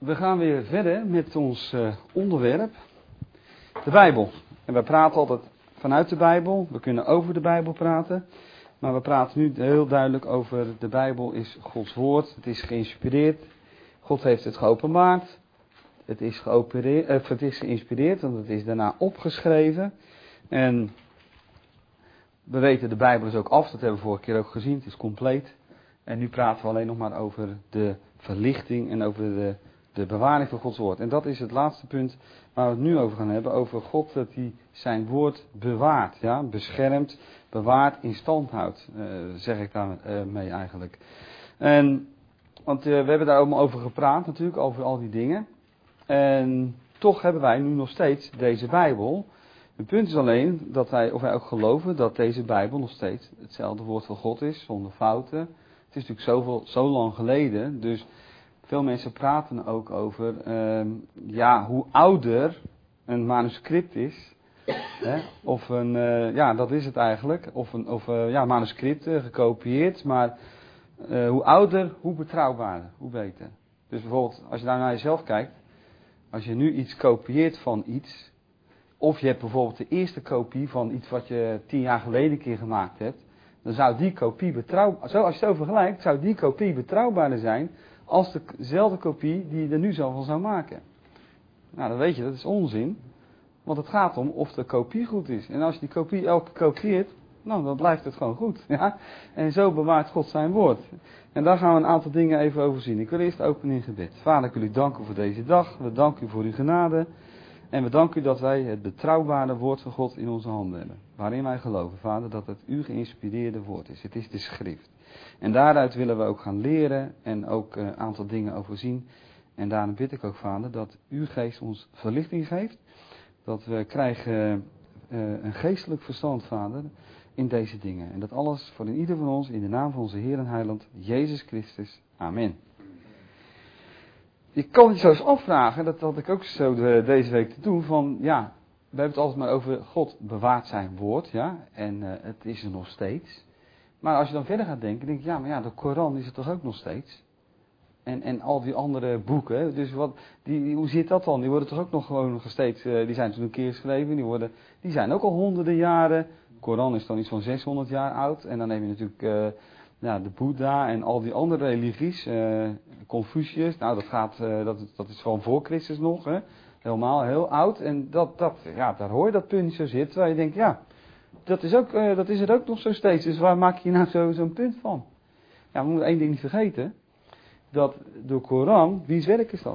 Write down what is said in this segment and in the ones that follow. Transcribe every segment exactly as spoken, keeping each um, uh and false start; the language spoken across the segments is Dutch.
We gaan weer verder met ons uh, onderwerp, de Bijbel. En we praten altijd vanuit de Bijbel, we kunnen over de Bijbel praten. Maar we praten nu heel duidelijk over de Bijbel is Gods woord. Het is geïnspireerd. God heeft het geopenbaard. Het is, geopereerd, uh, het is geïnspireerd, want het is daarna opgeschreven. En we weten, de Bijbel is ook af, dat hebben we vorige keer ook gezien. Het is compleet. En nu praten we alleen nog maar over de verlichting en over de, de bewaring van Gods woord. En dat is het laatste punt waar we het nu over gaan hebben. Over God, dat hij zijn woord bewaart. Ja? Beschermt, bewaart, in stand houdt. Uh, zeg ik daarmee uh, eigenlijk. En, want uh, we hebben daar allemaal over gepraat natuurlijk, over al die dingen. En toch hebben wij nu nog steeds deze Bijbel. Het punt is alleen dat wij, of wij ook geloven dat deze Bijbel nog steeds hetzelfde woord van God is, zonder fouten. Het is natuurlijk zoveel, zo lang geleden, dus veel mensen praten ook over uh, ja, hoe ouder een manuscript is. Hè? Of een, uh, ja, dat is het eigenlijk. Of een of, uh, ja, manuscript uh, gekopieerd, maar uh, hoe ouder, hoe betrouwbaarder, hoe beter. Dus bijvoorbeeld, als je daar naar jezelf kijkt, als je nu iets kopieert van iets, of je hebt bijvoorbeeld de eerste kopie van iets wat je tien jaar geleden een keer gemaakt hebt, dan zou die kopie betrouwbaar, zo als je het zo vergelijkt, zou die kopie betrouwbaarder zijn als dezelfde kopie die je er nu zelf van zou maken. Nou, dan weet je, dat is onzin, want het gaat om of de kopie goed is. En als je die kopie elke keer kopieert, nou, dan blijft het gewoon goed. Ja? En zo bewaart God zijn woord. En daar gaan we een aantal dingen even over zien. Ik wil eerst openen in gebed. Vader, ik wil u danken voor deze dag. We danken u voor uw genade. En we danken u dat wij het betrouwbare woord van God in onze handen hebben. Waarin wij geloven, Vader, dat het uw geïnspireerde woord is. Het is de schrift. En daaruit willen we ook gaan leren en ook een aantal dingen overzien. En daarom bid ik ook, Vader, dat uw geest ons verlichting geeft. Dat we krijgen uh, een geestelijk verstand, Vader, in deze dingen. En dat alles voor ieder van ons in de naam van onze Heer en Heiland, Jezus Christus. Amen. Je kan je zo eens afvragen, dat had ik ook zo de, deze week te doen, van ja, we hebben het altijd maar over God bewaart zijn woord, ja, en uh, het is er nog steeds. Maar als je dan verder gaat denken, denk je, ja, maar ja, de Koran is er toch ook nog steeds? En, en al die andere boeken, dus wat, die, die, hoe zit dat dan? Die worden toch ook nog gewoon nog steeds, uh, die zijn toen een keer geschreven, die, worden, die zijn ook al honderden jaren. De Koran is dan iets van zeshonderd jaar oud, en dan neem je natuurlijk uh, ja, de Boeddha en al die andere religies, uh, Confucius, nou dat gaat, uh, dat, dat is gewoon voor Christus nog, hè? Helemaal heel oud, en dat, dat, ja, daar hoor je dat punt niet zo zitten, waar je denkt, ja, dat is, ook, uh, dat is er ook nog zo steeds, dus waar maak je nou zo, zo'n punt van? Ja, we moeten één ding niet vergeten, dat de Koran, wie's werk is dat?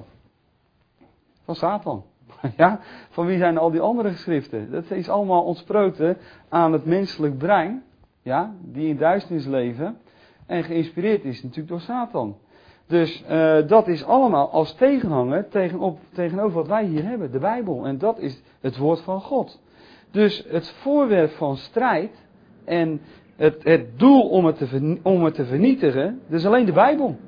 Van Satan. Ja, van wie zijn al die andere geschriften? Dat is allemaal ontsproten aan het menselijk brein, ja, die in duisternis leven en geïnspireerd is natuurlijk door Satan. Dus uh, dat is allemaal als tegenhanger tegenop, tegenover wat wij hier hebben, de Bijbel. En dat is het woord van God. Dus het voorwerp van strijd en het, het doel om het, te vernie- om het te vernietigen, dat is alleen de Bijbel.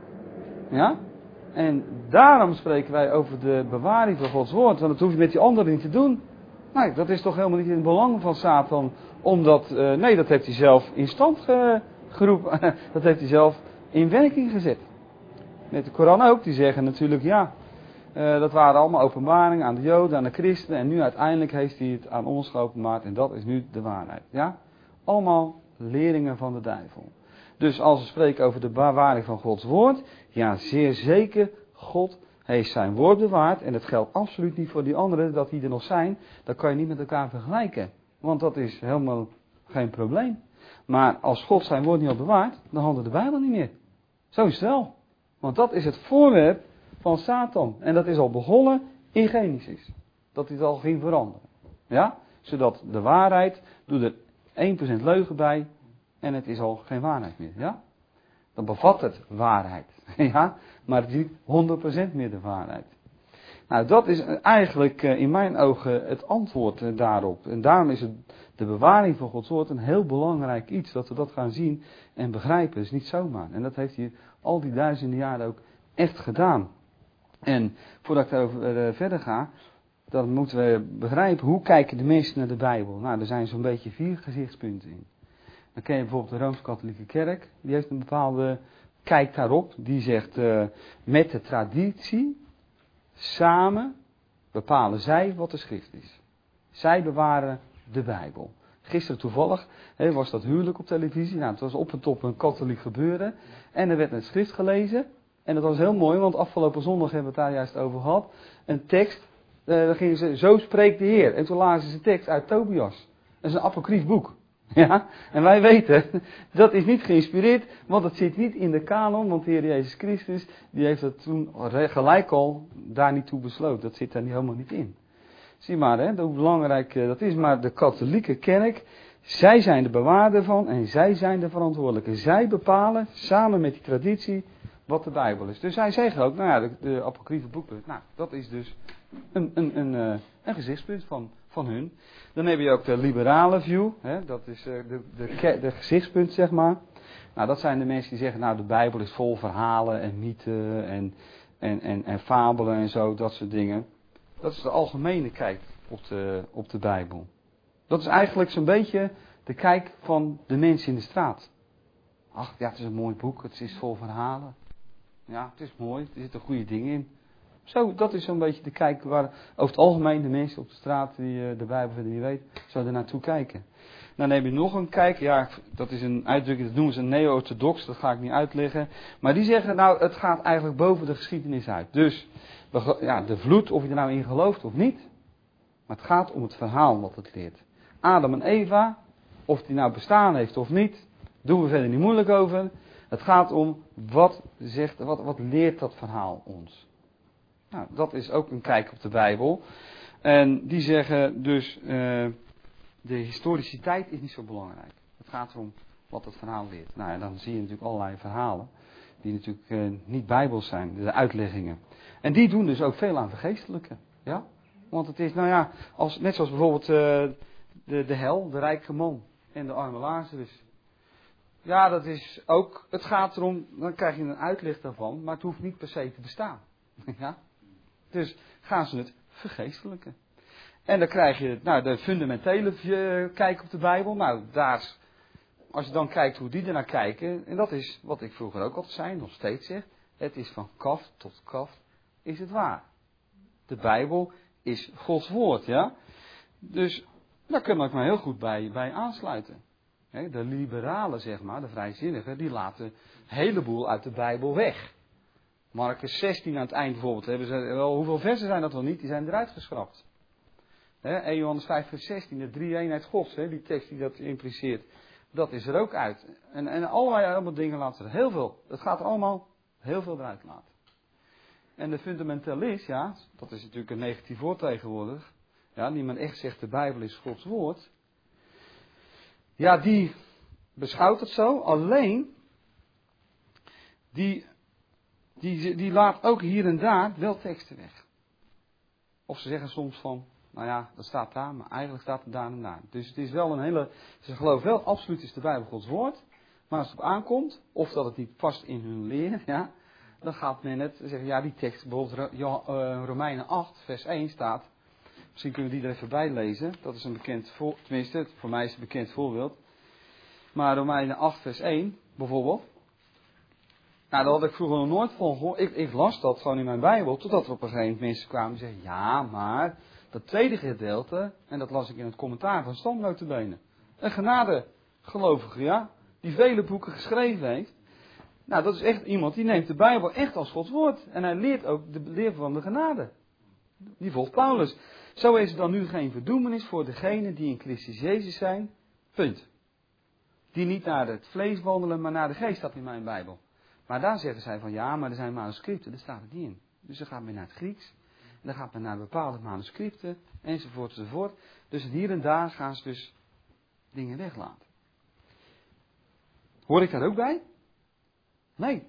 Ja? En daarom spreken wij over de bewaring van Gods woord. Want dat hoef je met die anderen niet te doen. Nee, dat is toch helemaal niet in het belang van Satan. Omdat, uh, nee, dat heeft hij zelf in stand ge, geroepen. Dat heeft hij zelf in werking gezet. Met de Koran ook. Die zeggen natuurlijk, ja, uh, dat waren allemaal openbaringen aan de Joden, aan de christenen. En nu uiteindelijk heeft hij het aan ons geopenbaard. En dat is nu de waarheid. Ja? Allemaal leringen van de duivel. Dus als we spreken over de bewaring van Gods woord, ja, zeer zeker, God heeft zijn woord bewaard. En het geldt absoluut niet voor die anderen, dat die er nog zijn. Dat kan je niet met elkaar vergelijken. Want dat is helemaal geen probleem. Maar als God zijn woord niet had bewaard, dan hadden we de Bijbel niet meer. Zo is het wel. Want dat is het voorwerp van Satan. En dat is al begonnen in Genesis. Dat hij het al ging veranderen. Ja? Zodat de waarheid, doe er één procent leugen bij. En het is al geen waarheid meer, ja? Dan bevat het waarheid, ja? Maar het is niet honderd procent meer de waarheid. Nou, dat is eigenlijk in mijn ogen het antwoord daarop. En daarom is het de bewaring van Gods woord een heel belangrijk iets. Dat we dat gaan zien en begrijpen. Dat is niet zomaar. En dat heeft hij al die duizenden jaren ook echt gedaan. En voordat ik daarover verder ga, dan moeten we begrijpen, hoe kijken de mensen naar de Bijbel? Nou, er zijn zo'n beetje vier gezichtspunten in. Dan ken je bijvoorbeeld de Rooms-Katholieke Kerk. Die heeft een bepaalde kijk daarop. Die zegt, uh, met de traditie samen bepalen zij wat de schrift is. Zij bewaren de Bijbel. Gisteren toevallig he, was dat huwelijk op televisie. Nou, het was op en top een katholiek gebeuren. En er werd een schrift gelezen. En dat was heel mooi, want afgelopen zondag hebben we het daar juist over gehad. Een tekst, eh, daar gingen ze, zo spreekt de Heer. En toen lazen ze een tekst uit Tobias. Dat is een apocrief boek. Ja, en wij weten, dat is niet geïnspireerd, want het zit niet in de kanon, want de Heer Jezus Christus, die heeft dat toen gelijk al daar niet toe besloten. Dat zit daar niet, helemaal niet in. Zie maar, hè, hoe belangrijk dat is, maar de katholieke kerk, zij zijn de bewaarder van en zij zijn de verantwoordelijke. Zij bepalen, samen met die traditie, wat de Bijbel is. Dus zij zeggen ook, nou ja, de, de apocryfe boeken, nou, dat is dus een, een, een, een, een gezichtspunt van, van hun. Dan heb je ook de liberale view, hè, dat is de, de, de, de gezichtspunt, zeg maar. Nou, dat zijn de mensen die zeggen, nou, de Bijbel is vol verhalen en mythen en, en, en, en fabelen en zo, dat soort dingen. Dat is de algemene kijk op de, op de Bijbel. Dat is eigenlijk zo'n beetje de kijk van de mensen in de straat. Ach, ja, het is een mooi boek, het is vol verhalen. Ja, het is mooi, er zitten goede dingen in. Zo, dat is zo'n beetje de kijk waar over het algemeen de mensen op de straat die de Bijbel verder niet weten, zouden naartoe kijken. Dan heb je nog een kijk, ja, dat is een uitdrukking, dat noemen ze een neo-orthodox, dat ga ik niet uitleggen. Maar die zeggen, nou, het gaat eigenlijk boven de geschiedenis uit. Dus, ja, de vloed, of je er nou in gelooft of niet, maar het gaat om het verhaal wat het leert. Adam en Eva, of die nou bestaan heeft of niet, doen we verder niet moeilijk over. Het gaat om, wat zegt, wat, wat leert dat verhaal ons? Nou, dat is ook een kijk op de Bijbel. En die zeggen dus, uh, de historiciteit is niet zo belangrijk. Het gaat erom wat het verhaal leert. Nou, en dan zie je natuurlijk allerlei verhalen die natuurlijk uh, niet bijbels zijn, de uitleggingen. En die doen dus ook veel aan vergeestelijken. Ja? Want het is, nou ja, als, net zoals bijvoorbeeld uh, de, de hel, de rijke man en de arme Lazarus. Ja, dat is ook, het gaat erom, dan krijg je een uitleg daarvan, maar het hoeft niet per se te bestaan. Ja? Dus gaan ze het vergeestelijken. En dan krijg je nou, de fundamentele uh, kijk op de Bijbel. Nou, daar, als je dan kijkt hoe die ernaar kijken, en dat is wat ik vroeger ook altijd zei, nog steeds zeg, het is van kaf tot kaf, is het waar. De Bijbel is Gods woord, ja. Dus daar kan ik me heel goed bij, bij aansluiten. He, de liberalen, zeg maar, de vrijzinnigen, die laten een heleboel uit de Bijbel weg. Marcus zestien aan het eind bijvoorbeeld, hebben ze, wel, hoeveel versen zijn dat wel niet, die zijn eruit geschrapt. He, eerste Johannes vijf vers zestien, de drie-eenheid Gods, he, die tekst die dat impliceert, dat is er ook uit. En, en allerlei allemaal dingen laten ze er heel veel, het gaat er allemaal heel veel eruit laten. En de fundamentalist, ja, dat is natuurlijk een negatief woord tegenwoordig, ja, die men echt zegt de Bijbel is Gods woord. Ja, die beschouwt het zo, alleen die, die, die laat ook hier en daar wel teksten weg. Of ze zeggen soms van, nou ja, dat staat daar, maar eigenlijk staat het daar en daar. Dus het is wel een hele, ze geloven wel, absoluut is de Bijbel Gods woord, maar als het op aankomt, of dat het niet past in hun leer, ja, dan gaat men het zeggen, ja, die tekst, bijvoorbeeld Romeinen acht vers één staat, misschien kunnen we die er even bij lezen. Dat is een bekend voorbeeld, tenminste, voor mij is het een bekend voorbeeld. Maar Romeinen acht vers één, bijvoorbeeld. Nou, daar had ik vroeger nog nooit van gehoord. Ik, ik las dat gewoon in mijn Bijbel, totdat er op een gegeven moment mensen kwamen en zeiden, ja, maar dat tweede gedeelte, en dat las ik in het commentaar van Stam nota bene. Een genadegelovige, ja, die vele boeken geschreven heeft. Nou, dat is echt iemand die neemt de Bijbel echt als Gods woord. En hij leert ook de leer van de genade. Die volgt Paulus. Zo is er dan nu geen verdoemenis voor degenen die in Christus Jezus zijn. Punt. Die niet naar het vlees wandelen, maar naar de geest, staat in mijn Bijbel. Maar daar zeggen zij van, ja, maar er zijn manuscripten, daar staat het niet in. Dus dan gaat men naar het Grieks. En dan gaat men naar bepaalde manuscripten, enzovoort, enzovoort. Dus hier en daar gaan ze dus dingen weglaten. Hoor ik daar ook bij? Nee.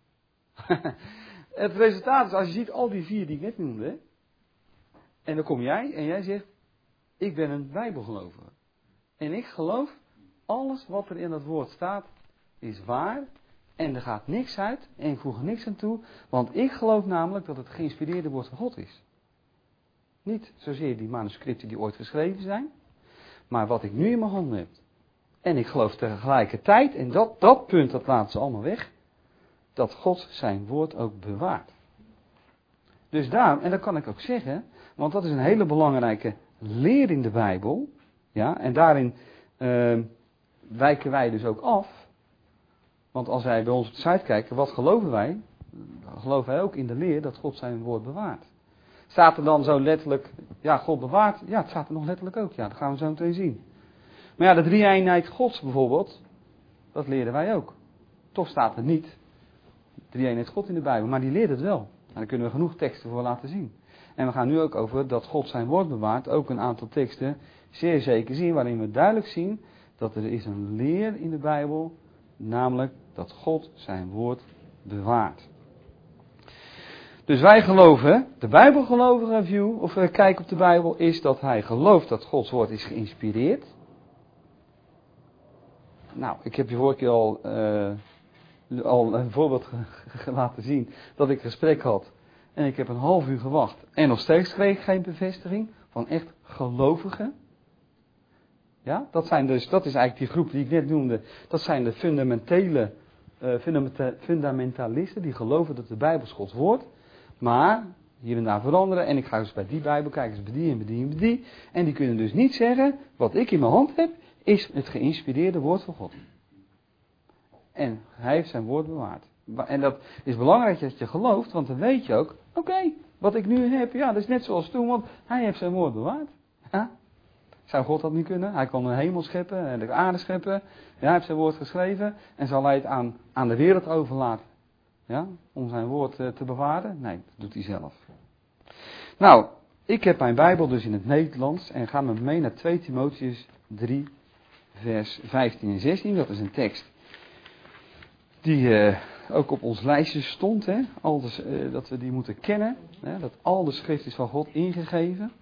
Het resultaat is, als je ziet al die vier die ik net noemde, en dan kom jij en jij zegt, ik ben een bijbelgelovige. En ik geloof, alles wat er in dat woord staat, is waar. En er gaat niks uit en ik voeg er niks aan toe. Want ik geloof namelijk dat het geïnspireerde woord van God is. Niet zozeer die manuscripten die ooit geschreven zijn. Maar wat ik nu in mijn handen heb. En ik geloof tegelijkertijd, en dat, dat punt dat laat ze allemaal weg. Dat God zijn woord ook bewaart. Dus daarom, en dat kan ik ook zeggen, want dat is een hele belangrijke leer in de Bijbel. Ja, en daarin uh, wijken wij dus ook af. Want als wij bij ons op de site kijken, wat geloven wij? Dan geloven wij ook in de leer dat God zijn woord bewaart. Staat er dan zo letterlijk, ja, God bewaart? Ja, het staat er nog letterlijk ook, ja, dat gaan we zo meteen zien. Maar ja, de drie-eenheid Gods bijvoorbeeld, dat leren wij ook. Toch staat er niet drie-eenheid God in de Bijbel, maar die leert het wel. En daar kunnen we genoeg teksten voor laten zien. En we gaan nu ook over dat God zijn woord bewaart, ook een aantal teksten zeer zeker zien, waarin we duidelijk zien dat er is een leer in de Bijbel, namelijk dat God zijn woord bewaart. Dus wij geloven, de Bijbelgelovige view, of uh, kijk op de Bijbel, is dat hij gelooft dat Gods woord is geïnspireerd. Nou, ik heb je vorige keer al, uh, al een voorbeeld ge- ge- laten zien dat ik een gesprek had. En ik heb een half uur gewacht. En nog steeds kreeg ik geen bevestiging van echt gelovigen. Ja, dat, zijn dus, dat is eigenlijk die groep die ik net noemde. Dat zijn de fundamentele, uh, fundamenta- fundamentalisten die geloven dat de Bijbel is Gods woord. Maar hier en daar veranderen. En ik ga dus bij die Bijbel kijken, eens bij die en bij die en bij die. En die kunnen dus niet zeggen, wat ik in mijn hand heb, is het geïnspireerde woord van God. En hij heeft zijn woord bewaard. En dat is belangrijk dat je gelooft, want dan weet je ook, oké, okay, wat ik nu heb, ja, dat is net zoals toen, want hij heeft zijn woord bewaard. Ja? Zou God dat niet kunnen? Hij kon een hemel scheppen en de aarde scheppen. Ja, hij heeft zijn woord geschreven en zal hij het aan, aan de wereld overlaten. Ja? Om zijn woord uh, te bewaren? Nee, dat doet hij zelf. Nou, ik heb mijn Bijbel dus in het Nederlands en ga met me mee naar twee Timotheüs drie, vers vijftien en zestien. Dat is een tekst die uh, ook op ons lijstje stond. Hè? Alles, uh, dat we die moeten kennen. Hè? Dat al de schrift is van God ingegeven.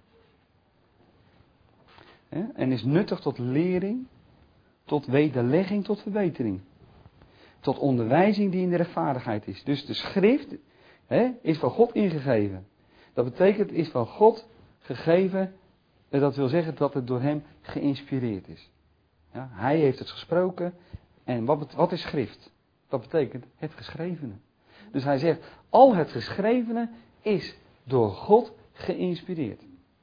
Hè? En is nuttig tot lering, tot wederlegging, tot verbetering. Tot onderwijzing die in de rechtvaardigheid is. Dus de schrift hè, is van God ingegeven. Dat betekent, is van God gegeven. Dat wil zeggen dat het door hem geïnspireerd is. Ja, hij heeft het gesproken. En wat, wat is schrift? Dat betekent het geschrevene. Dus hij zegt, al het geschrevene is door God geïnspireerd.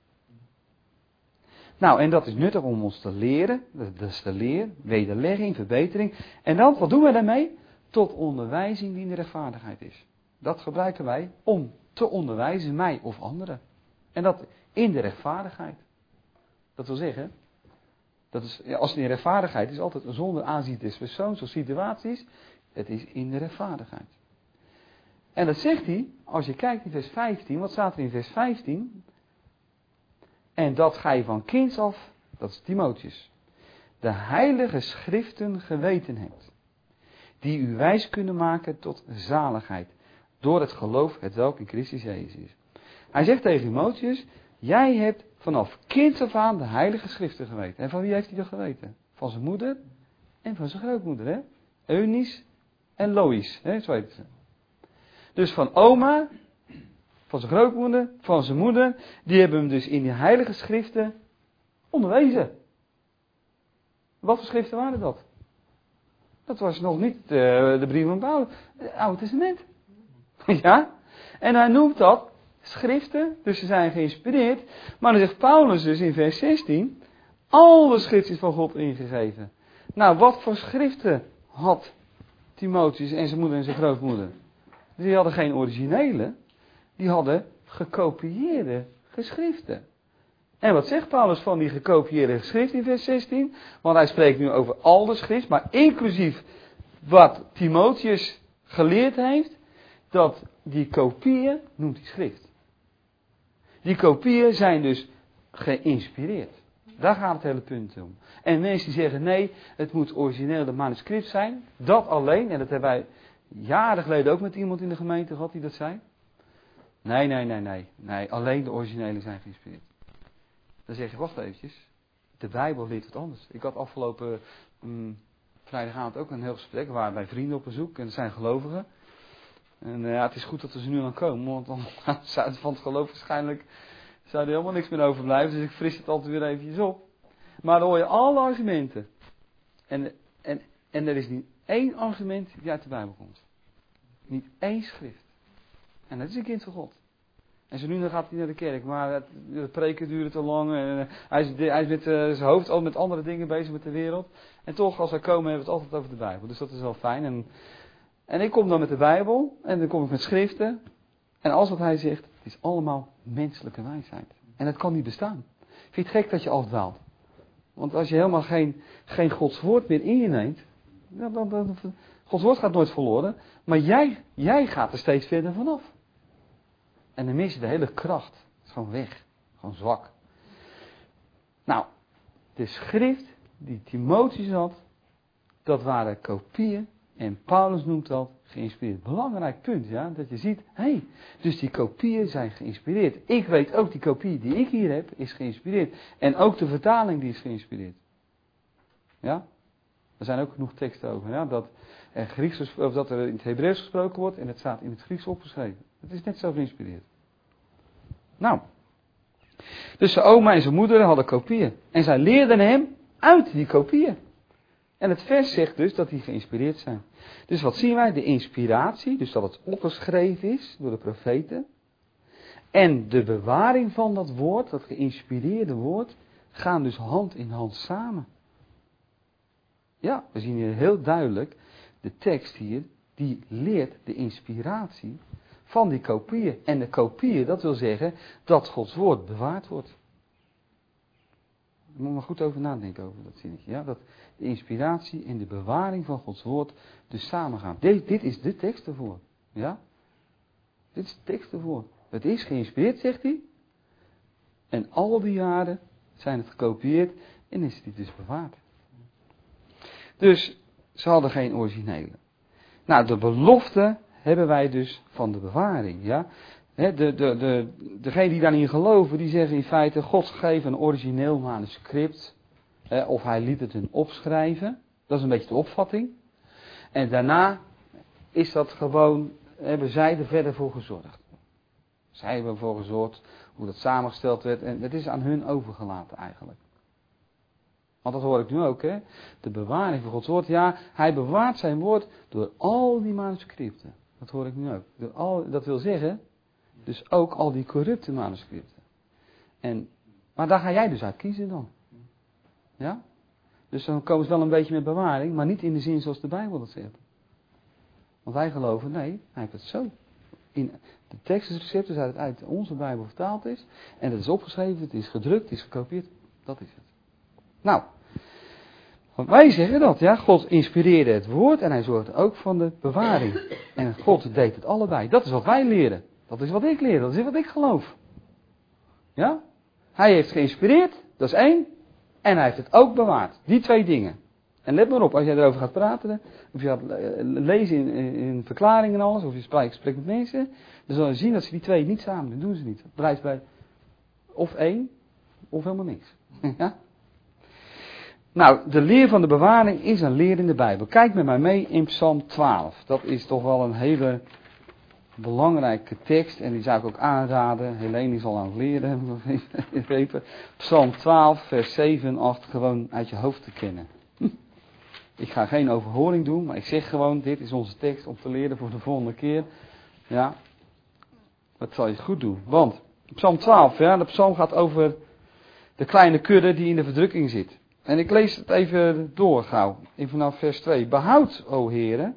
Nou, en dat is nuttig om ons te leren. Dat is de leer, wederlegging, verbetering. En dan, wat doen we daarmee? Tot onderwijzing die in de rechtvaardigheid is. Dat gebruiken wij om te onderwijzen, mij of anderen. En dat in de rechtvaardigheid. Dat wil zeggen, dat is, als het in rechtvaardigheid is, altijd zonder aanzien des persoons of situaties. Het is in de rechtvaardigheid. En dat zegt hij, als je kijkt in vers vijftien, wat staat er in vers vijftien? En dat gij van kinds af, dat is Timotheüs, de heilige schriften geweten hebt, die u wijs kunnen maken tot zaligheid, door het geloof het welk in Christus Jezus is. Hij zegt tegen Timotheüs, jij hebt vanaf kinds af aan de heilige schriften geweten. En van wie heeft hij dat geweten? Van zijn moeder en van zijn grootmoeder, hè? Eunice en Lois, hè? Zo heet ze. Dus van oma, van zijn grootmoeder, van zijn moeder, die hebben hem dus in die heilige schriften onderwezen. Wat voor schriften waren dat? Dat was nog niet uh, de brief van Paulus, het Oude Testament. Ja? En hij noemt dat schriften, dus ze zijn geïnspireerd. Maar dan zegt Paulus dus in vers zestien, alle schriften is van God ingegeven. Nou, wat voor schriften had Timotheüs en zijn moeder en zijn grootmoeder? Die hadden geen originele, die hadden gekopieerde geschriften. En wat zegt Paulus van die gekopieerde geschriften in vers zestien? Want hij spreekt nu over al de schrift, maar inclusief wat Timotheüs geleerd heeft, dat die kopieën noemt hij schrift. Die kopieën zijn dus geïnspireerd. Daar gaat het hele punt om. En mensen die zeggen nee, het moet origineel de manuscript zijn. Dat alleen, en dat hebben wij jaren geleden ook met iemand in de gemeente gehad die dat zei. Nee, nee, nee, nee. nee alleen de originele zijn geïnspireerd. Dan zeg je, wacht eventjes. De Bijbel leert wat anders. Ik had afgelopen um, vrijdagavond ook een heel gesprek. We waren bij vrienden op bezoek en dat zijn gelovigen. En uh, ja, het is goed dat we ze nu aan komen, want dan zou het van het geloof waarschijnlijk zou er helemaal niks meer overblijven. Dus ik fris het altijd weer eventjes op. Maar dan hoor je alle argumenten. En, en, en er is niet één argument die uit de Bijbel komt. Niet één schrift. En dat is een kind van God. En zo nu dan gaat hij naar de kerk, maar het, de preken duren te lang. En, uh, hij, is, hij is met uh, zijn hoofd al met andere dingen bezig met de wereld. En toch, als wij komen, hebben we het altijd over de Bijbel. Dus dat is wel fijn. En, en ik kom dan met de Bijbel, en dan kom ik met schriften. En alles wat hij zegt, het is allemaal menselijke wijsheid. En het kan niet bestaan. Vind je het gek dat je afdwaalt? Want als je helemaal geen, geen Gods woord meer in je neemt, dan, dan, dan, Gods woord gaat nooit verloren, maar jij, jij gaat er steeds verder vanaf. En dan mis je de hele kracht. Het is gewoon weg. Gewoon zwak. Nou, de schrift die Timotheus had, dat waren kopieën. En Paulus noemt dat geïnspireerd. Belangrijk punt, ja. Dat je ziet, hé, hey, dus die kopieën zijn geïnspireerd. Ik weet ook, die kopie die ik hier heb, is geïnspireerd. En ook de vertaling die is geïnspireerd. Ja. Er zijn ook genoeg teksten over, ja. Dat er, Grieks, of dat er in het Hebreeuws gesproken wordt en het staat in het Grieks opgeschreven. Het is net zo geïnspireerd. Nou. Dus zijn oma en zijn moeder hadden kopieën. En zij leerden hem uit die kopieën. En het vers zegt dus dat die geïnspireerd zijn. Dus wat zien wij? De inspiratie, dus dat het opgeschreven is door de profeten. En de bewaring van dat woord, dat geïnspireerde woord, gaan dus hand in hand samen. Ja, we zien hier heel duidelijk, de tekst hier, die leert de inspiratie van die kopieën. En de kopieën, dat wil zeggen dat Gods woord bewaard wordt. Je moet maar goed over nadenken over dat zinnetje. Ja? Dat de inspiratie en de bewaring van Gods woord dus samengaan. Dit, dit is de tekst ervoor. Ja? Dit is de tekst ervoor. Het is geïnspireerd, zegt hij. En al die jaren zijn het gekopieerd en is het dus bewaard. Dus ze hadden geen originele. Nou, de belofte hebben wij dus van de bewaring. Ja? He, de, de, de, degenen die daarin geloven, die zeggen in feite, God geeft een origineel manuscript. He, of hij liet het hun opschrijven. Dat is een beetje de opvatting. En daarna is dat gewoon, hebben zij er verder voor gezorgd. Zij hebben ervoor gezorgd hoe dat samengesteld werd. En het is aan hun overgelaten eigenlijk. Want dat hoor ik nu ook, hè. De bewaring van Gods woord. Ja, hij bewaart zijn woord door al die manuscripten. Dat hoor ik nu ook. Door al, dat wil zeggen, dus ook al die corrupte manuscripten. En, maar daar ga jij dus uit kiezen dan. Ja? Dus dan komen ze wel een beetje met bewaring, maar niet in de zin zoals de Bijbel dat zegt. Want wij geloven, nee, hij heeft het zo. In de tekst is het dus uit, het uit onze Bijbel vertaald is. En het is opgeschreven, het is gedrukt, het is gekopieerd. Dat is het. Nou, want wij zeggen dat, ja. God inspireerde het woord en hij zorgde ook van de bewaring. En God deed het allebei. Dat is wat wij leren. Dat is wat ik leer, dat is wat ik geloof. Ja? Hij heeft geïnspireerd, dat is één. En hij heeft het ook bewaard. Die twee dingen. En let maar op, als jij erover gaat praten, of je gaat lezen in, in, in verklaringen en alles, of je spreekt, spreekt met mensen, dan zal je zien dat ze die twee niet samen doen. Dat doen ze niet. Het blijft bij of één, of helemaal niks. Ja? Nou, de leer van de bewaring is een leer in de Bijbel. Kijk met mij mee in Psalm twaalf. Dat is toch wel een hele belangrijke tekst. En die zou ik ook aanraden. Helene is al aan het leren. Even. Psalm twaalf, vers zeven en acht gewoon uit je hoofd te kennen. Hm. Ik ga geen overhoring doen, maar ik zeg gewoon, dit is onze tekst om te leren voor de volgende keer. Ja, dat zal je goed doen. Want, Psalm twaalf, ja, de psalm gaat over de kleine kudde die in de verdrukking zit. En ik lees het even door gauw, in vanaf vers twee. Behoud, o Heere,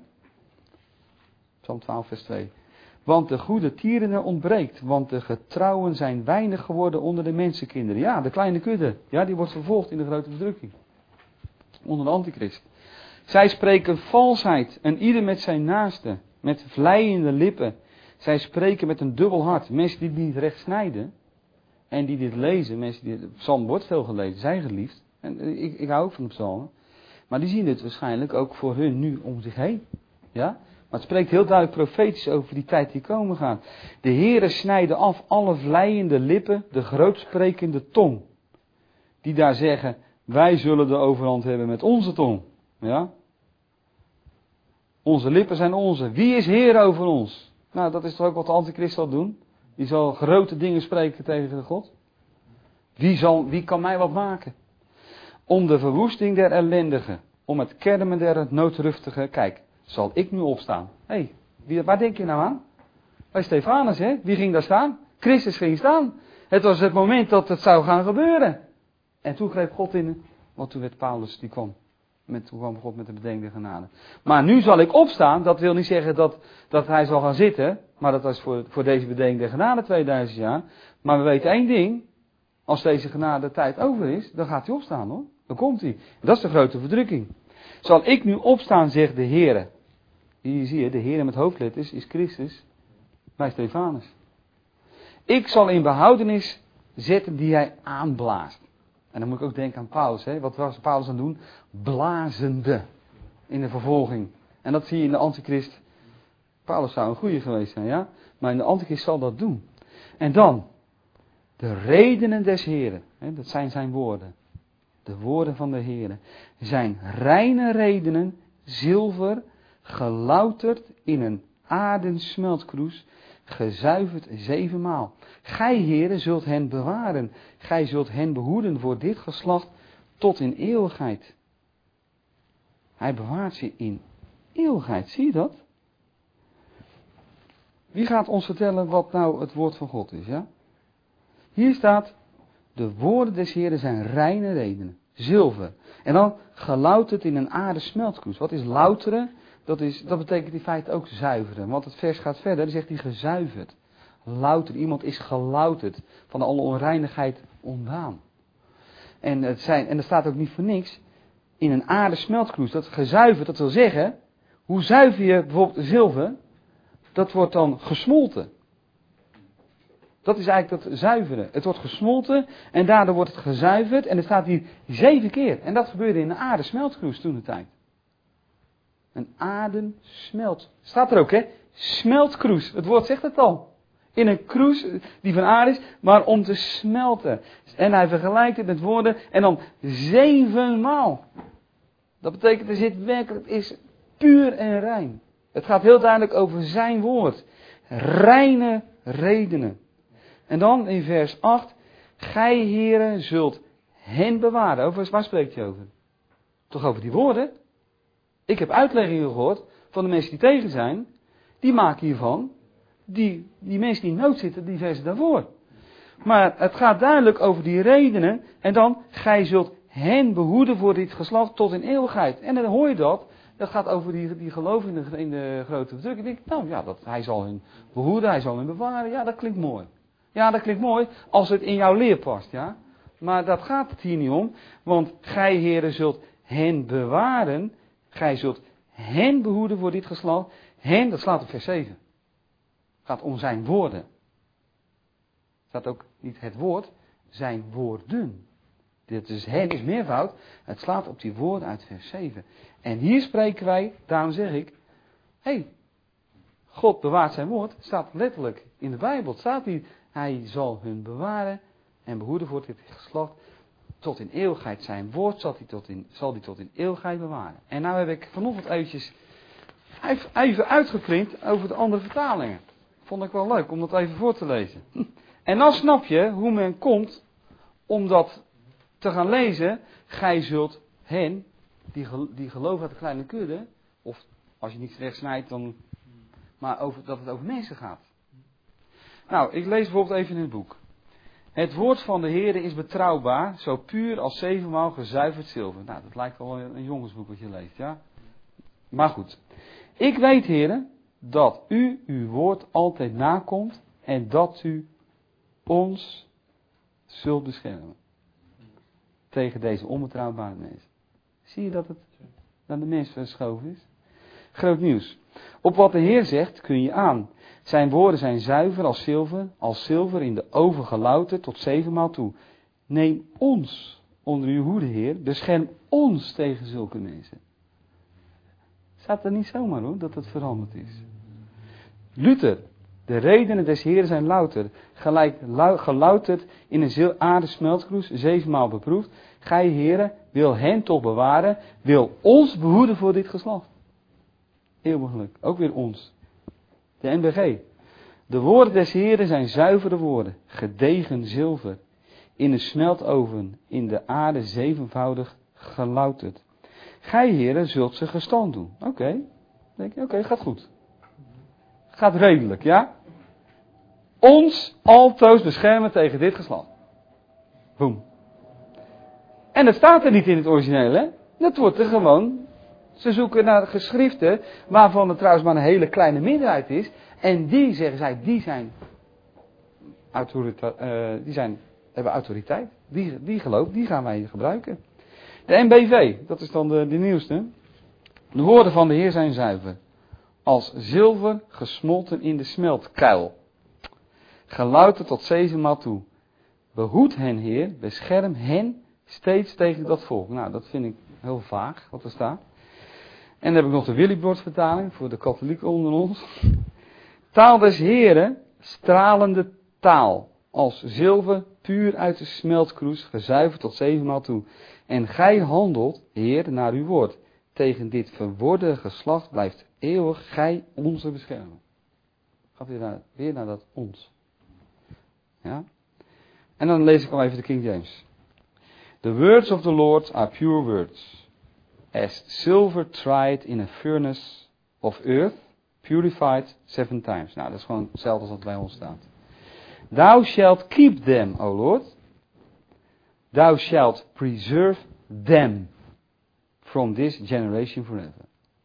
Psalm twaalf, vers twee. Want de goede tierende ontbreekt, want de getrouwen zijn weinig geworden onder de mensenkinderen. Ja, de kleine kudde, ja, die wordt vervolgd in de grote verdrukking. Onder de antichrist. Zij spreken valsheid, en ieder met zijn naaste, met vleiende lippen. Zij spreken met een dubbel hart. Mensen die niet recht snijden, en die dit lezen, mensen die, de psalm wordt veel gelezen, zijn geliefd. En ik, ik hou ook van de psalmen. Maar die zien dit waarschijnlijk ook voor hun nu om zich heen. Ja? Maar het spreekt heel duidelijk profetisch over die tijd die komen gaat. De Heere snijden af alle vleiende lippen, de grootsprekende tong. Die daar zeggen, wij zullen de overhand hebben met onze tong. Ja? Onze lippen zijn onze. Wie is Heer over ons? Nou, dat is toch ook wat de antichrist zal doen? Die zal grote dingen spreken tegen God. Wie, zal, wie kan mij wat maken? Om de verwoesting der ellendigen, om het kermen der noodruftigen. Kijk, zal ik nu opstaan? Hé, hey, waar denk je nou aan? Bij Stefanus, hè? Wie ging daar staan? Christus ging staan. Het was het moment dat het zou gaan gebeuren. En toen greep God in, want toen werd Paulus, die kwam. Met, toen kwam God met de bedenkende genade. Maar nu zal ik opstaan, dat wil niet zeggen dat, dat hij zal gaan zitten. Maar dat was voor, voor deze bedenkende genade tweeduizend jaar. Maar we weten één ding. Als deze genade tijd over is, dan gaat hij opstaan hoor. Dan komt hij. Dat is de grote verdrukking. Zal ik nu opstaan, zegt de Heere. Hier zie je, de Heere met hoofdletters is Christus bij Stefanus. Ik zal in behoudenis zetten die hij aanblaast. En dan moet ik ook denken aan Paulus. Hè? Wat was Paulus aan het doen? Blazende in de vervolging. En dat zie je in de antichrist. Paulus zou een goeie geweest zijn, ja. Maar in de antichrist zal dat doen. En dan, de redenen des Heren. Hè? Dat zijn zijn woorden. De woorden van de Heren. Zijn reine redenen, zilver, gelouterd in een aarden smeltkroes, gezuiverd zevenmaal. Gij, Heere, zult hen bewaren. Gij zult hen behoeden voor dit geslacht tot in eeuwigheid. Hij bewaart ze in eeuwigheid. Zie je dat? Wie gaat ons vertellen wat nou het woord van God is, ja? Hier staat, de woorden des Heeren zijn reine redenen. Zilver. En dan gelouterd in een aarden smeltkroes. Wat is louteren? Dat, is, dat betekent in feite ook zuiveren. Want het vers gaat verder, dan zegt hij gezuiverd. Louter, iemand is gelouterd. Van alle onreinigheid ontdaan. En, het zijn, en er staat ook niet voor niks. In een aarden smeltkroes. Dat gezuiverd, dat wil zeggen. Hoe zuiver je bijvoorbeeld zilver? Dat wordt dan gesmolten. Dat is eigenlijk dat zuiveren. Het wordt gesmolten en daardoor wordt het gezuiverd. En er staat hier zeven keer. En dat gebeurde in een aarden smeltkroes toen de tijd. Een aarden smelt. Staat er ook, hè? Smeltkroes. Het woord zegt het al. In een kroes die van aarde is, maar om te smelten. En hij vergelijkt het met woorden. En dan zevenmaal. Dat betekent, er zit werkelijk, het is puur en rein. Het gaat heel duidelijk over zijn woord. Reine redenen. En dan in vers acht. Gij, heren, zult hen bewaren. Over, waar spreekt hij over? Toch over die woorden? Ik heb uitleggingen gehoord van de mensen die tegen zijn. Die maken hiervan, die, die mensen die in nood zitten, die versen daarvoor. Maar het gaat duidelijk over die redenen. En dan, gij zult hen behoeden voor dit geslacht tot in eeuwigheid. En dan hoor je dat. Dat gaat over die, die gelovigen in de, in de grote verdrukking. Ik denk, nou ja, dat, hij zal hen behoeden, hij zal hen bewaren. Ja, dat klinkt mooi. Ja, dat klinkt mooi als het in jouw leer past, ja. Maar dat gaat het hier niet om. Want gij, heren, zult hen bewaren. Gij zult hen behoeden voor dit geslacht. Hen, dat slaat op vers zeven. Het gaat om zijn woorden. Het staat ook niet het woord, zijn woorden. Dit is hen is meervoud. Het slaat op die woorden uit vers zeven. En hier spreken wij, daarom zeg ik, hé, hey, God bewaart zijn woord. Het staat letterlijk in de Bijbel. Het staat hier, hij zal hun bewaren en behoeden voor dit geslacht tot in eeuwigheid. Zijn woord zal hij tot in, zal hij tot in eeuwigheid bewaren. En nou heb ik vanochtend eventjes even uitgeprint over de andere vertalingen. Vond ik wel leuk om dat even voor te lezen. En dan snap je hoe men komt om dat te gaan lezen. Gij zult hen, die, die geloven uit de kleine kudde, of als je niet recht snijdt, dan, maar over, dat het over mensen gaat. Nou, ik lees bijvoorbeeld even in het boek. Het woord van de Heere is betrouwbaar, zo puur als zevenmaal gezuiverd zilver. Nou, dat lijkt wel een, een jongensboek wat je leest, ja. Maar goed. Ik weet, Heere, dat u uw woord altijd nakomt en dat u ons zult beschermen. Tegen deze onbetrouwbare mensen. Zie je dat het naar de mens verschoven is? Groot nieuws. Op wat de Heer zegt kun je aan. Zijn woorden zijn zuiver als zilver, als zilver in de oven gelouterd tot zevenmaal toe. Neem ons onder uw hoede, Heer. Bescherm ons tegen zulke mensen. Staat er niet zomaar hoor, dat het veranderd is. Luther. De redenen des Heeren zijn louter. Gelijk gelouterd in een aarden smeltkroes, zevenmaal beproefd. Gij, Heere, wil hen toch bewaren, wil ons behoeden voor dit geslacht. Eeuwiglijk, ook weer ons. De N B G. De woorden des Heeren zijn zuivere woorden, gedegen zilver, in een smeltoven, in de aarde zevenvoudig gelouterd. Gij, Heere, zult ze gestand doen. Oké, okay. Denk je, oké, okay, gaat goed. Gaat redelijk, ja? ons altoos beschermen tegen dit geslacht. Boom. En dat staat er niet in het origineel, hè? Dat wordt er gewoon. Ze zoeken naar geschriften, waarvan er trouwens maar een hele kleine minderheid is. En die, zeggen zij, die zijn, autorita- uh, die zijn hebben autoriteit. Die, die geloof, die gaan wij gebruiken. De N B V, dat is dan de, de nieuwste. De woorden van de Heer zijn zuiver. Als zilver gesmolten in de smeltkuil. Gelouterd tot zevenmaal toe. Behoed hen, Heer, bescherm hen steeds tegen dat volk. Nou, dat vind ik heel vaag, wat er staat. En dan heb ik nog de Willibrord vertaling, voor de katholieken onder ons. Taal des Heren, stralende taal. Als zilver, puur uit de smeltkroes, gezuiverd tot zevenmaal toe. En gij handelt, Heer, naar uw woord. Tegen dit verworde geslacht blijft eeuwig gij onze beschermen. Gaat weer naar, weer naar dat ons. Ja? En dan lees ik al even de King James. The words of the Lord are pure words. As silver tried in a furnace of earth, purified seven times. Nou, dat is gewoon hetzelfde als wat bij ons staat. Thou shalt keep them, O Lord. Thou shalt preserve them from this generation forever.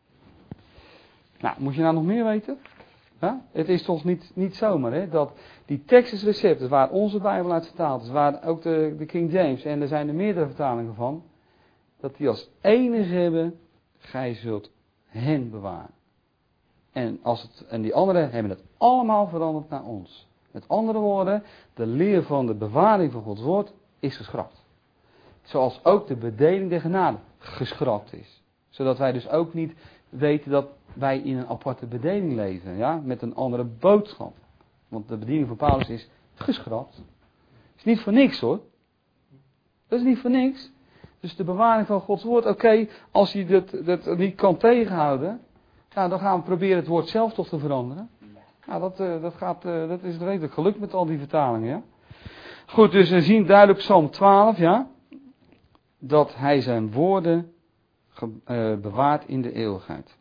Nou, moet je nou nog meer weten? Ja? Het is toch niet, niet zomaar, hè? Dat die Texas Receptus, waar onze Bijbel uit vertaald is, waar ook de, de King James, en er zijn er meerdere vertalingen van, dat die als enige hebben, gij zult hen bewaren. En, als het, en die anderen hebben het allemaal veranderd naar ons. Met andere woorden, de leer van de bewaring van Gods woord is geschrapt. Zoals ook de bedeling der genade geschrapt is. Zodat wij dus ook niet weten dat wij in een aparte bedeling leven. Ja? Met een andere boodschap. Want de bediening van Paulus is geschrapt. Is niet voor niks hoor. Dat is niet voor niks. Dus de bewaring van Gods woord, oké, okay, als je dat, dat niet kan tegenhouden, nou, dan gaan we proberen het woord zelf toch te veranderen. Nou, dat, uh, dat, gaat, uh, dat is redelijk gelukt met al die vertalingen. Ja? Goed, dus we zien duidelijk Psalm twaalf, ja, dat hij zijn woorden ge, uh, bewaart in de eeuwigheid.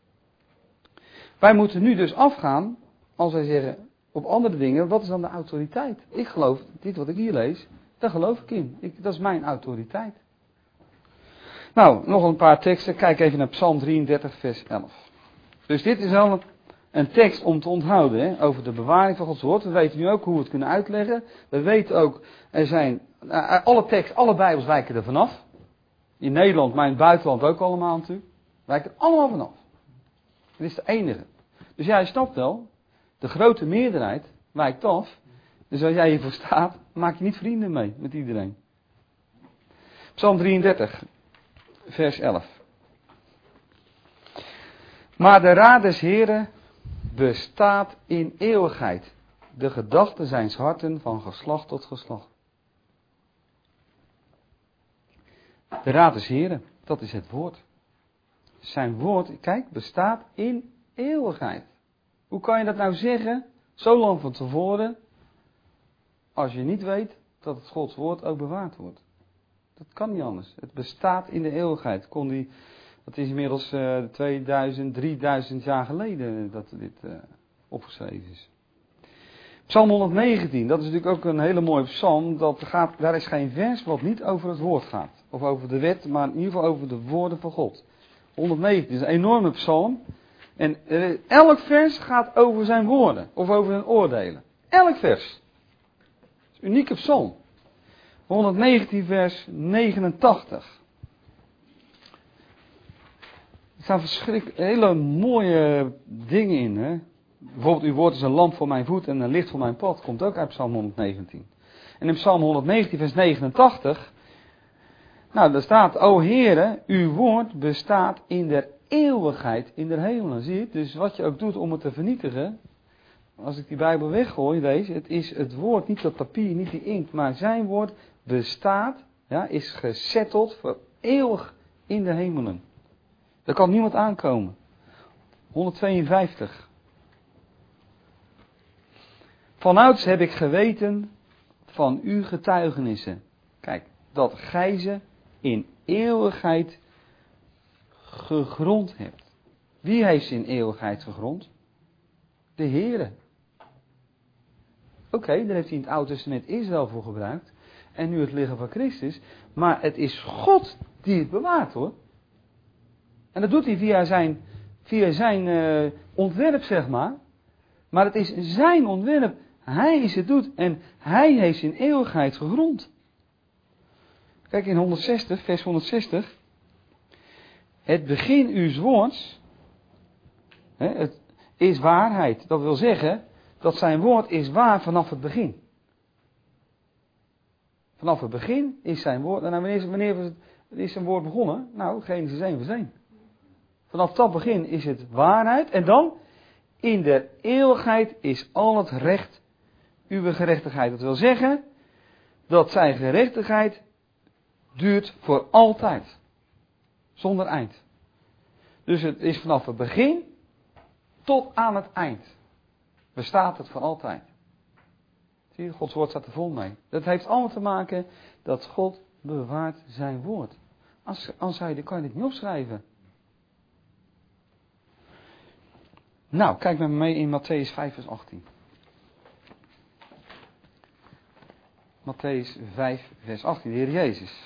Wij moeten nu dus afgaan, als wij zeggen op andere dingen, wat is dan de autoriteit? Ik geloof, dit wat ik hier lees, daar geloof ik in. Ik, dat is mijn autoriteit. Nou, nog een paar teksten. Kijk even naar Psalm drieëndertig, vers elf. Dus dit is wel een, een tekst om te onthouden, hè, over de bewaring van Gods woord. We weten nu ook hoe we het kunnen uitleggen. We weten ook, er zijn, uh, alle teksten, alle Bijbels wijken er vanaf. In Nederland, maar in het buitenland ook allemaal natuurlijk. Wijken er allemaal vanaf. Het is de enige. Dus jij snapt wel, de grote meerderheid wijkt af. Dus als jij hiervoor staat, maak je niet vrienden mee met iedereen. Psalm drieëndertig, vers elf. Maar de raad des Heren bestaat in eeuwigheid. De gedachten zijns harten van geslacht tot geslacht. De raad des Heren, dat is het woord. Zijn woord, kijk, bestaat in eeuwigheid. Hoe kan je dat nou zeggen, zo lang van tevoren, als je niet weet dat het Gods woord ook bewaard wordt? Dat kan niet anders. Het bestaat in de eeuwigheid. Kon die, dat is inmiddels uh, tweeduizend, drieduizend jaar geleden dat dit uh, opgeschreven is. Psalm honderdnegentien, dat is natuurlijk ook een hele mooie psalm. Dat gaat, daar is geen vers wat niet over het woord gaat. Of over de wet, maar in ieder geval over de woorden van God. honderdnegentien is een enorme psalm. En uh, elk vers gaat over zijn woorden. Of over zijn oordelen. Elk vers. Dat is een unieke psalm. honderdnegentien vers negenentachtig. Er staan verschrikkelijk hele mooie dingen in. Hè? Bijvoorbeeld, uw woord is een lamp voor mijn voet en een licht voor mijn pad. Komt ook uit Psalm honderdnegentien. En in Psalm honderdnegentien vers negenentachtig. Nou, daar staat, o Heere, uw woord bestaat in der eeuwigheid in de hemelen. Zie je het? Dus wat je ook doet om het te vernietigen. Als ik die Bijbel weggooi, deze, het is het woord, niet dat papier, niet die inkt, maar zijn woord bestaat, ja, is gezetteld voor eeuwig in de hemelen. Daar kan niemand aankomen. honderdtweeënvijftig. Vanouds heb ik geweten van uw getuigenissen. Kijk, dat gij ze in eeuwigheid gegrond hebt. Wie heeft ze in eeuwigheid gegrond? De Heere. Oké, daar heeft hij in het Oude Testament Israël voor gebruikt. En nu het lichaam van Christus. Maar het is God die het bewaart hoor. En dat doet hij via zijn, via zijn uh, ontwerp zeg maar. Maar het is zijn ontwerp. Hij is het doet. En hij heeft in eeuwigheid gegrond. Kijk in honderdzestig, vers honderdzestig. Het begin uws woords. Hè, het is waarheid. Dat wil zeggen dat zijn woord is waar vanaf het begin. Vanaf het begin is zijn woord. En wanneer, wanneer is zijn woord begonnen? Nou, Genesis één vers één. Vanaf dat begin is het waarheid. En dan, in de eeuwigheid is al het recht uw gerechtigheid. Dat wil zeggen, dat zijn gerechtigheid duurt voor altijd. Zonder eind. Dus het is vanaf het begin tot aan het eind. Bestaat het voor altijd. Zie je, Gods woord staat er vol mee. Dat heeft allemaal te maken dat God bewaart zijn woord. Als, als hij, dan kan je dit niet opschrijven. Nou, kijk met me mee in Mattheüs vijf vers achttien. Mattheüs vijf vers achttien, de Heer Jezus.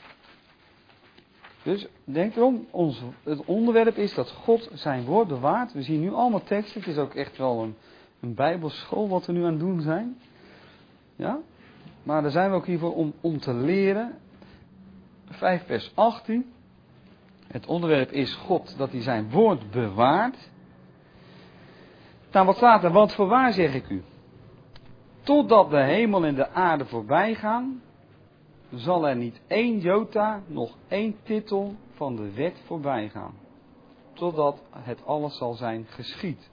Dus denk erom, ons, het onderwerp is dat God zijn woord bewaart. We zien nu allemaal teksten, het is ook echt wel een, een bijbelschool wat we nu aan het doen zijn. Ja? Maar daar zijn we ook hiervoor om, om te leren. vijf vers achttien. Het onderwerp is God, dat hij zijn woord bewaart. Nou, wat staat er? Want voorwaar zeg ik u. Totdat de hemel en de aarde voorbij gaan, zal er niet één jota, nog één titel van de wet voorbij gaan. Totdat het alles zal zijn geschied.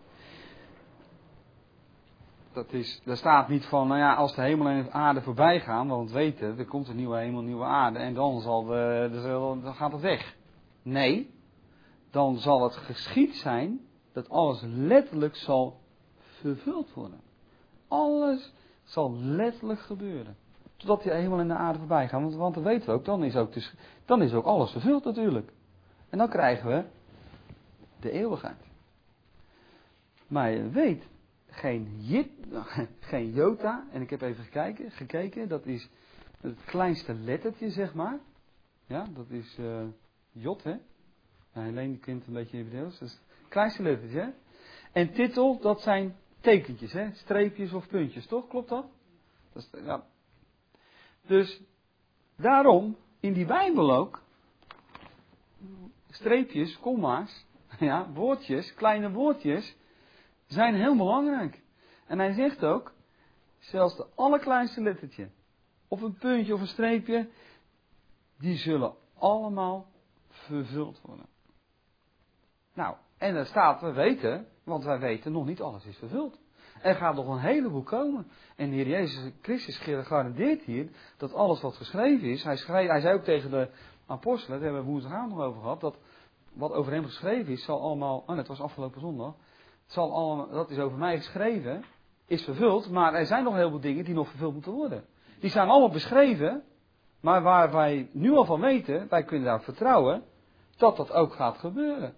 Dat is, daar staat niet van, nou ja, als de hemel en de aarde voorbij gaan, want we weten, er komt een nieuwe hemel, een nieuwe aarde, en dan, zal de, de, dan gaat het weg. Nee, dan zal het geschied zijn dat alles letterlijk zal vervuld worden. Alles zal letterlijk gebeuren. Totdat die hemel en de aarde voorbij gaan. Want, want dat weten we ook, dan is ook, dus, dan is ook alles vervuld natuurlijk. En dan krijgen we de eeuwigheid. Maar je weet, geen, jit, geen jota, en ik heb even gekeken, gekeken, dat is het kleinste lettertje zeg maar. Ja, dat is uh, jot hè. Ja, Helene kent een beetje Hebreeuws, dat is het kleinste lettertje hè. En titel, dat zijn tekentjes hè, streepjes of puntjes, toch? Klopt dat? Dat is, ja. Dus daarom, in die Bijbel ook, streepjes, komma's, ja, woordjes, kleine woordjes, zijn heel belangrijk. En hij zegt ook, zelfs de allerkleinste lettertje, of een puntje of een streepje, die zullen allemaal vervuld worden. Nou, en er staat, we weten, want wij weten nog niet alles is vervuld. Er gaat nog een heleboel komen. En de Heer Jezus Christus garandeert hier dat alles wat geschreven is. Hij, schreef, hij zei ook tegen de apostelen, daar hebben we woensdagavond nog over gehad, dat wat over hem geschreven is, zal allemaal, oh nee, het was afgelopen zondag, het zal allemaal, dat is over mij geschreven, is vervuld, maar er zijn nog heel veel dingen die nog vervuld moeten worden. Die zijn allemaal beschreven, maar waar wij nu al van weten, wij kunnen daar vertrouwen, dat dat ook gaat gebeuren.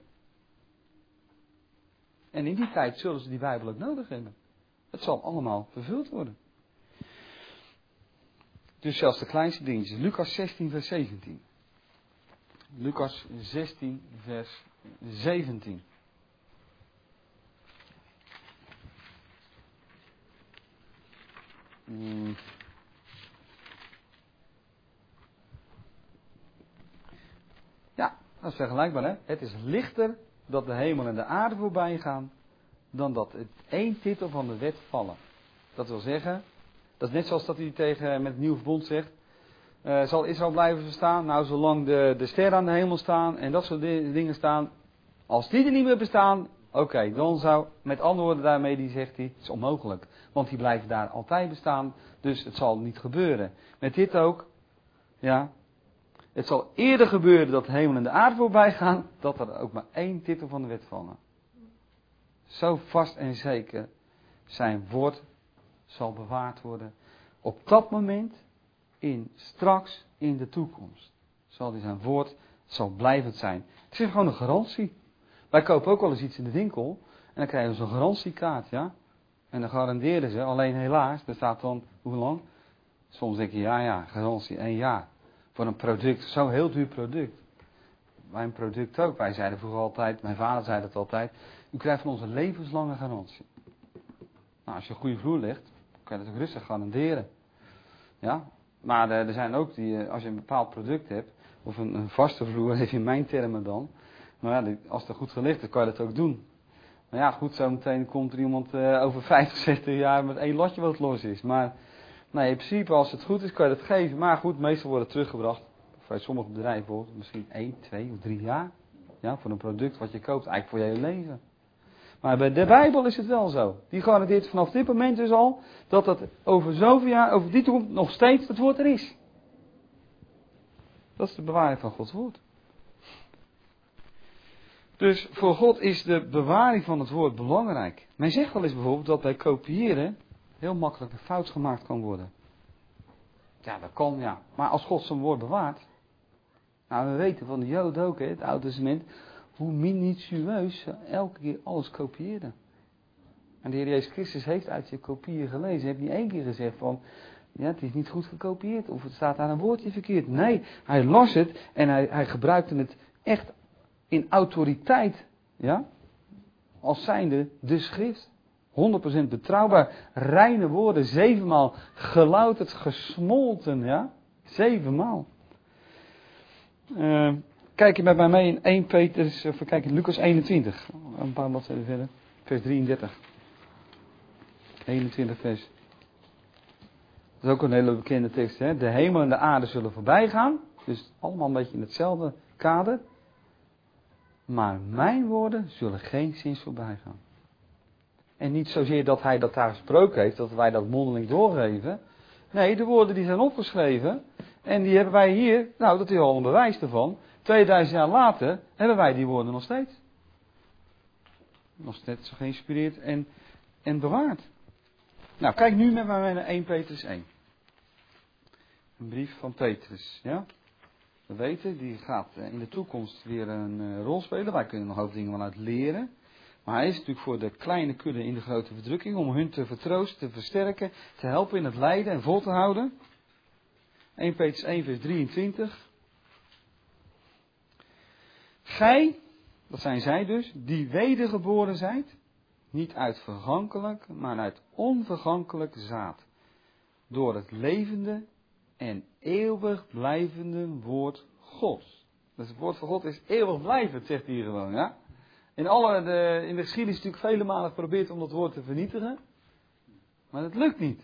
En in die tijd zullen ze die Bijbel ook nodig hebben. Het zal allemaal vervuld worden. Dus zelfs de kleinste dingetjes. Lucas zestien vers zeventien. Lucas zestien vers zeventien. Hmm. Ja, dat is vergelijkbaar hè. Het is lichter dat de hemel en de aarde voorbij gaan, dan dat het één titel van de wet vallen. Dat wil zeggen, dat is net zoals dat hij tegen met het nieuwe verbond zegt, uh, zal Israël blijven bestaan? Nou, zolang de, de sterren aan de hemel staan en dat soort dingen staan, als die er niet meer bestaan, oké, okay, dan zou, met andere woorden daarmee, die zegt hij, het is onmogelijk. Want die blijven daar altijd bestaan, dus het zal niet gebeuren. Met dit ook, ja, het zal eerder gebeuren dat de hemel en de aarde voorbij gaan, dat er ook maar één titel van de wet vallen. Zo vast en zeker, zijn woord zal bewaard worden. Op dat moment, in, straks in de toekomst, zal hij zijn woord, zal blijvend zijn. Het is gewoon een garantie. Wij kopen ook wel eens iets in de winkel, en dan krijgen we zo'n garantiekaart, ja. En dan garanderen ze, alleen helaas, er staat dan, hoe lang? Soms denk je, ja ja, garantie één jaar. Voor een product, zo'n heel duur product. Bij een product ook. Wij zeiden vroeger altijd, mijn vader zei dat altijd, u krijgt van ons een levenslange garantie. Nou, als je een goede vloer legt, kan je dat ook rustig garanderen. Ja, maar er zijn ook die, als je een bepaald product hebt, of een, een vaste vloer, even in mijn termen dan. Maar ja, als het goed gelegd is, kan je dat ook doen. Maar ja, goed, zometeen komt er iemand uh, over vijftig, zestig jaar met één lotje wat los is. Maar nee, in principe, als het goed is, kan je dat geven. Maar goed, meestal wordt het teruggebracht. Bij sommige bedrijven bijvoorbeeld, misschien één, twee of drie jaar. Ja, voor een product wat je koopt, eigenlijk voor je hele leven. Maar bij de Bijbel is het wel zo. Die garandeert vanaf dit moment dus al, dat dat over zoveel jaar, over die toekomst, nog steeds het woord er is. Dat is de bewaring van Gods woord. Dus voor God is de bewaring van het woord belangrijk. Men zegt wel eens bijvoorbeeld dat bij kopiëren heel makkelijk een fout gemaakt kan worden. Ja, dat kan, ja. Maar als God zijn woord bewaart. Nou, we weten van de Joden ook, hè, het Oude Testament, hoe minutieus ze elke keer alles kopieerden. En de Heer Jezus Christus heeft uit je kopieën gelezen. Hij heeft niet één keer gezegd van, ja, het is niet goed gekopieerd. Of het staat daar een woordje verkeerd. Nee, hij las het en hij, hij gebruikte het echt in autoriteit. Ja, als zijnde de schrift. honderd procent betrouwbaar. Reine woorden. Zevenmaal gelouterd, gesmolten. Ja, zevenmaal. Uh, kijk je met mij mee in Eerste Petrus, of kijk in Lucas eenentwintig. Een paar bladzijden verder. Vers drieëndertig. eenentwintig vers. Dat is ook een hele bekende tekst. Hè? De hemel en de aarde zullen voorbij gaan. Dus allemaal een beetje in hetzelfde kader. Maar mijn woorden zullen geen zins voorbij gaan. En niet zozeer dat hij dat daar gesproken heeft, dat wij dat mondeling doorgeven. Nee, de woorden die zijn opgeschreven. En die hebben wij hier, nou dat is al een bewijs ervan. tweeduizend jaar later hebben wij die woorden nog steeds. Nog steeds geïnspireerd en, en bewaard. Nou, kijk nu met mij naar Eerste Petrus één. Een brief van Petrus, ja. We weten, die gaat in de toekomst weer een uh, rol spelen. Wij kunnen nog over dingen vanuit leren. Maar hij is natuurlijk voor de kleine kudde in de grote verdrukking. Om hun te vertroosten, te versterken, te helpen in het lijden en vol te houden. Eerste Petrus één vers drieëntwintig. Gij, dat zijn zij dus, die wedergeboren zijt. Niet uit vergankelijk, maar uit onvergankelijk zaad. Door het levende en eeuwig blijvende woord Gods. Dus het woord van God is eeuwig blijvend, zegt hij hier gewoon, ja. In, alle, de, in de geschiedenis is natuurlijk vele malen geprobeerd om dat woord te vernietigen. Maar dat lukt niet.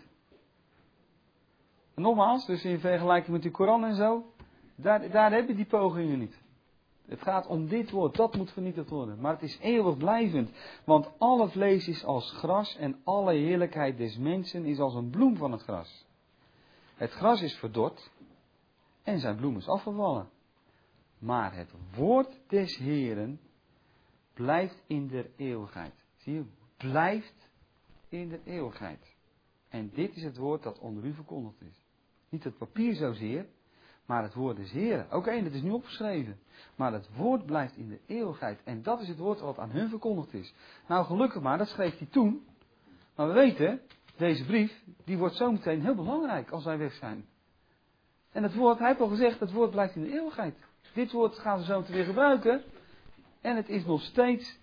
En nogmaals, dus in vergelijking met de Koran en zo, daar, daar heb je die pogingen niet. Het gaat om dit woord, dat moet vernietigd worden. Maar het is eeuwig blijvend. Want alle vlees is als gras en alle heerlijkheid des mensen is als een bloem van het gras. Het gras is verdord en zijn bloem is afgevallen. Maar het woord des Heeren blijft in der eeuwigheid. Zie je, blijft in der eeuwigheid. En dit is het woord dat onder u verkondigd is. Niet het papier zozeer, maar het woord des Heeren. Oké, okay, dat is nu opgeschreven. Maar het woord blijft in de eeuwigheid. En dat is het woord wat aan hun verkondigd is. Nou, gelukkig maar, dat schreef hij toen. Maar we weten, deze brief, die wordt zometeen heel belangrijk als wij weg zijn. En het woord, hij heeft al gezegd, het woord blijft in de eeuwigheid. Dit woord gaan we zo meteen weer gebruiken. En het is nog steeds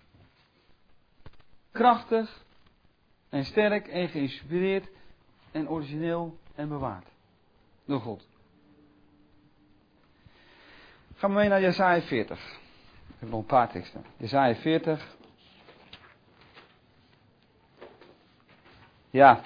krachtig en sterk en geïnspireerd en origineel en bewaard. Door God. Gaan we mee naar Jesaja veertig. Ik heb nog een paar teksten. Jesaja veertig. Ja.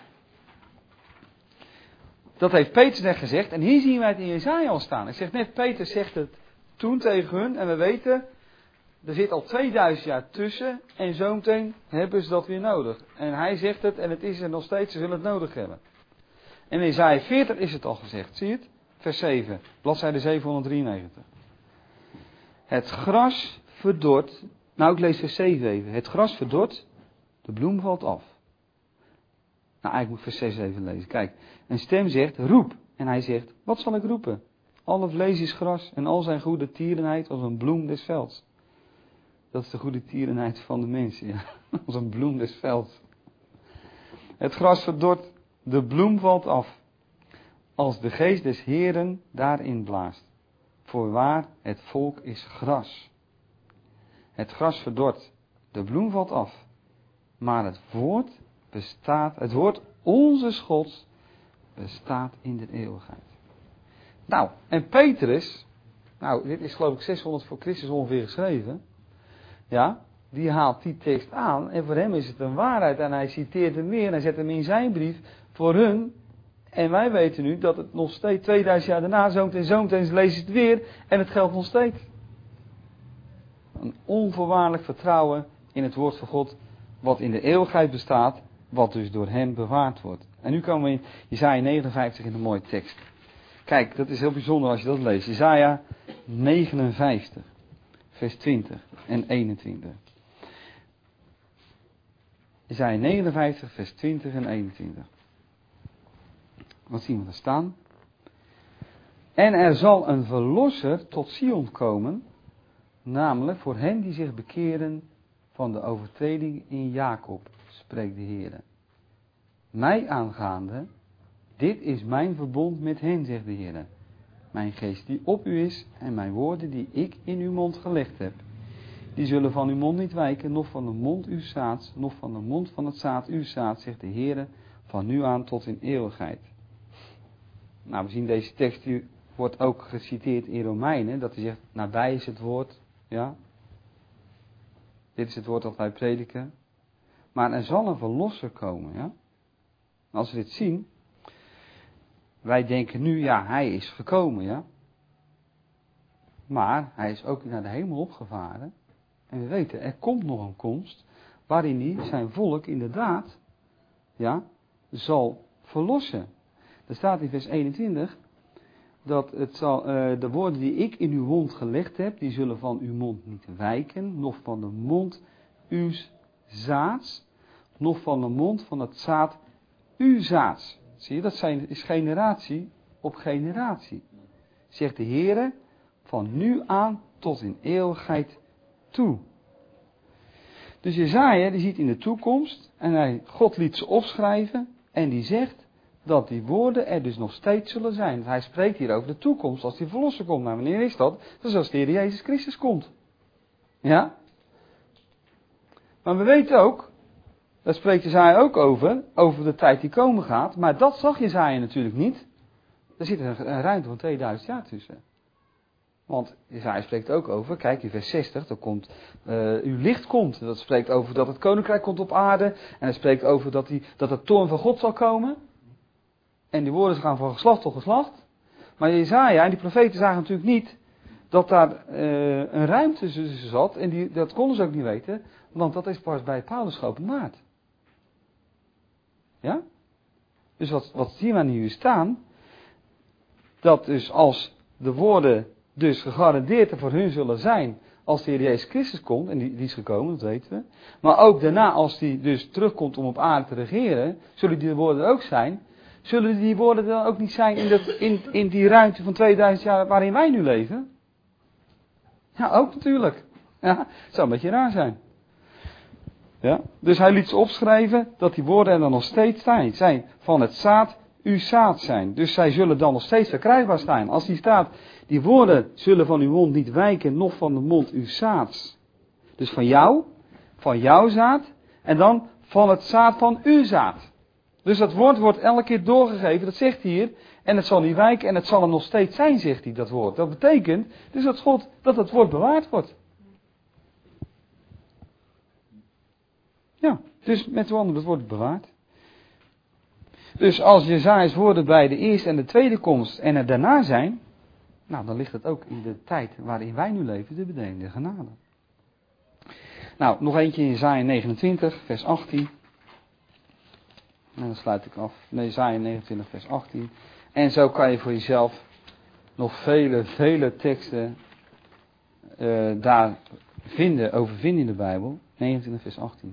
Dat heeft Petrus net gezegd. En hier zien wij het in Jesaja al staan. Ik zeg net, Petrus zegt het toen tegen hun. En we weten, er zit al tweeduizend jaar tussen. En zometeen hebben ze dat weer nodig. En hij zegt het en het is er nog steeds. Ze zullen het nodig hebben. En in Jesaja veertig is het al gezegd. Zie je het? Vers zeven. Bladzijde zevenhonderddrieënnegentig. Het gras verdort. Nou, ik lees vers zeven even. Het gras verdort. De bloem valt af. Nou, eigenlijk moet ik vers zes even lezen. Kijk, een stem zegt, roep. En hij zegt, wat zal ik roepen? Alle vlees is gras en al zijn goede tierenheid als een bloem des velds. Dat is de goede tierenheid van de mensen, ja. Als een bloem des velds. Het gras verdort, de bloem valt af, als de geest des Heeren daarin blaast. Voorwaar, het volk is gras. Het gras verdort, de bloem valt af, maar het woord bestaat, het woord onze Gods bestaat in de eeuwigheid. Nou, en Petrus, nou, dit is geloof ik zeshonderd voor Christus ongeveer geschreven, ja, die haalt die tekst aan en voor hem is het een waarheid en hij citeert hem weer en hij zet hem in zijn brief voor hun. En wij weten nu dat het nog steeds tweeduizend jaar daarna, zometeen zometeen lezen het weer en het geldt nog steeds. Een onvoorwaardelijk vertrouwen in het woord van God, wat in de eeuwigheid bestaat, wat dus door hem bewaard wordt. En nu komen we in Jesaja negenenvijftig in een mooie tekst. Kijk, dat is heel bijzonder als je dat leest. Jesaja negenenvijftig, vers twintig en eenentwintig. Jesaja negenenvijftig, vers twintig en eenentwintig. Wat zien we daar staan? En er zal een verlosser tot Sion komen, namelijk voor hen die zich bekeren van de overtreding in Jacob, spreekt de Heer. Mij aangaande, dit is mijn verbond met hen, zegt de Heer. Mijn geest die op u is en mijn woorden die ik in uw mond gelegd heb. Die zullen van uw mond niet wijken, noch van de mond uw zaads, noch van de mond van het zaad uw zaad, zegt de Heer, van nu aan tot in eeuwigheid. Nou, we zien deze tekst, die wordt ook geciteerd in Romeinen, dat hij zegt, nabij is het woord, ja. Dit is het woord dat wij prediken. Maar er zal een verlosser komen, ja. Als we dit zien, wij denken nu, ja, hij is gekomen, ja. Maar hij is ook naar de hemel opgevaren. En we weten, er komt nog een komst, waarin hij zijn volk inderdaad, ja, zal verlossen. Er staat in vers eenentwintig, dat het zal, uh, de woorden die ik in uw mond gelegd heb, die zullen van uw mond niet wijken, noch van de mond uw zaads, noch van de mond van het zaad uw zaads. Zie je, dat zijn, is generatie op generatie. Zegt de Heere, van nu aan tot in eeuwigheid toe. Dus Jesaja, die ziet in de toekomst, en hij, God liet ze opschrijven, en die zegt dat die woorden er dus nog steeds zullen zijn. Hij spreekt hier over de toekomst, als die verlosser komt. Nou, wanneer is dat? Dat is als de Heer Jezus Christus komt. Ja? Maar we weten ook, daar spreekt Jesaja ook over, over de tijd die komen gaat, maar dat zag Jesaja natuurlijk niet. Er zit een, een ruimte van tweeduizend jaar tussen. Want Jesaja spreekt ook over, kijk in vers zestig, dat komt, uh, uw licht komt. Dat spreekt over dat het koninkrijk komt op aarde. En het spreekt over dat, die, dat het toorn van God zal komen. En die woorden gaan van geslacht tot geslacht. Maar Jesaja en die profeten zagen natuurlijk niet dat daar uh, een ruimte tussen zat. En die, dat konden ze ook niet weten, want dat is pas bij Paulus geopenbaard. Ja? Dus wat, wat zien we nu staan? Dat dus als de woorden dus gegarandeerd er voor hun zullen zijn als de Heer Jezus Christus komt, en die, die is gekomen, dat weten we. Maar ook daarna, als die dus terugkomt om op aarde te regeren, zullen die woorden er ook zijn. Zullen die woorden dan ook niet zijn in, dat, in, in die ruimte van tweeduizend jaar waarin wij nu leven? Ja, ook natuurlijk. Ja, het zou een beetje raar zijn. Ja, dus hij liet ze opschrijven dat die woorden er dan nog steeds zijn. Zijn van het zaad uw zaad zijn. Dus zij zullen dan nog steeds verkrijgbaar zijn. Als die staat, die woorden zullen van uw mond niet wijken, noch van de mond uw zaads. Dus van jou, van jouw zaad, en dan van het zaad van uw zaad. Dus dat woord wordt elke keer doorgegeven, dat zegt hij hier, en het zal niet wijken en het zal er nog steeds zijn, zegt hij, dat woord. Dat betekent dus dat God, dat het woord bewaard wordt. Ja, dus met de woorden, het wordt bewaard. Dus als Jesaja's woorden bij de eerste en de tweede komst en er daarna zijn, nou dan ligt het ook in de tijd waarin wij nu leven, de bedeling der genade. Nou, nog eentje in Jesaja negenentwintig, vers achttien. En dan sluit ik af. Jesaja negenentwintig, vers achttien. En zo kan je voor jezelf nog vele, vele teksten uh, daar vinden, over vinden in de Bijbel. negenentwintig, vers achttien.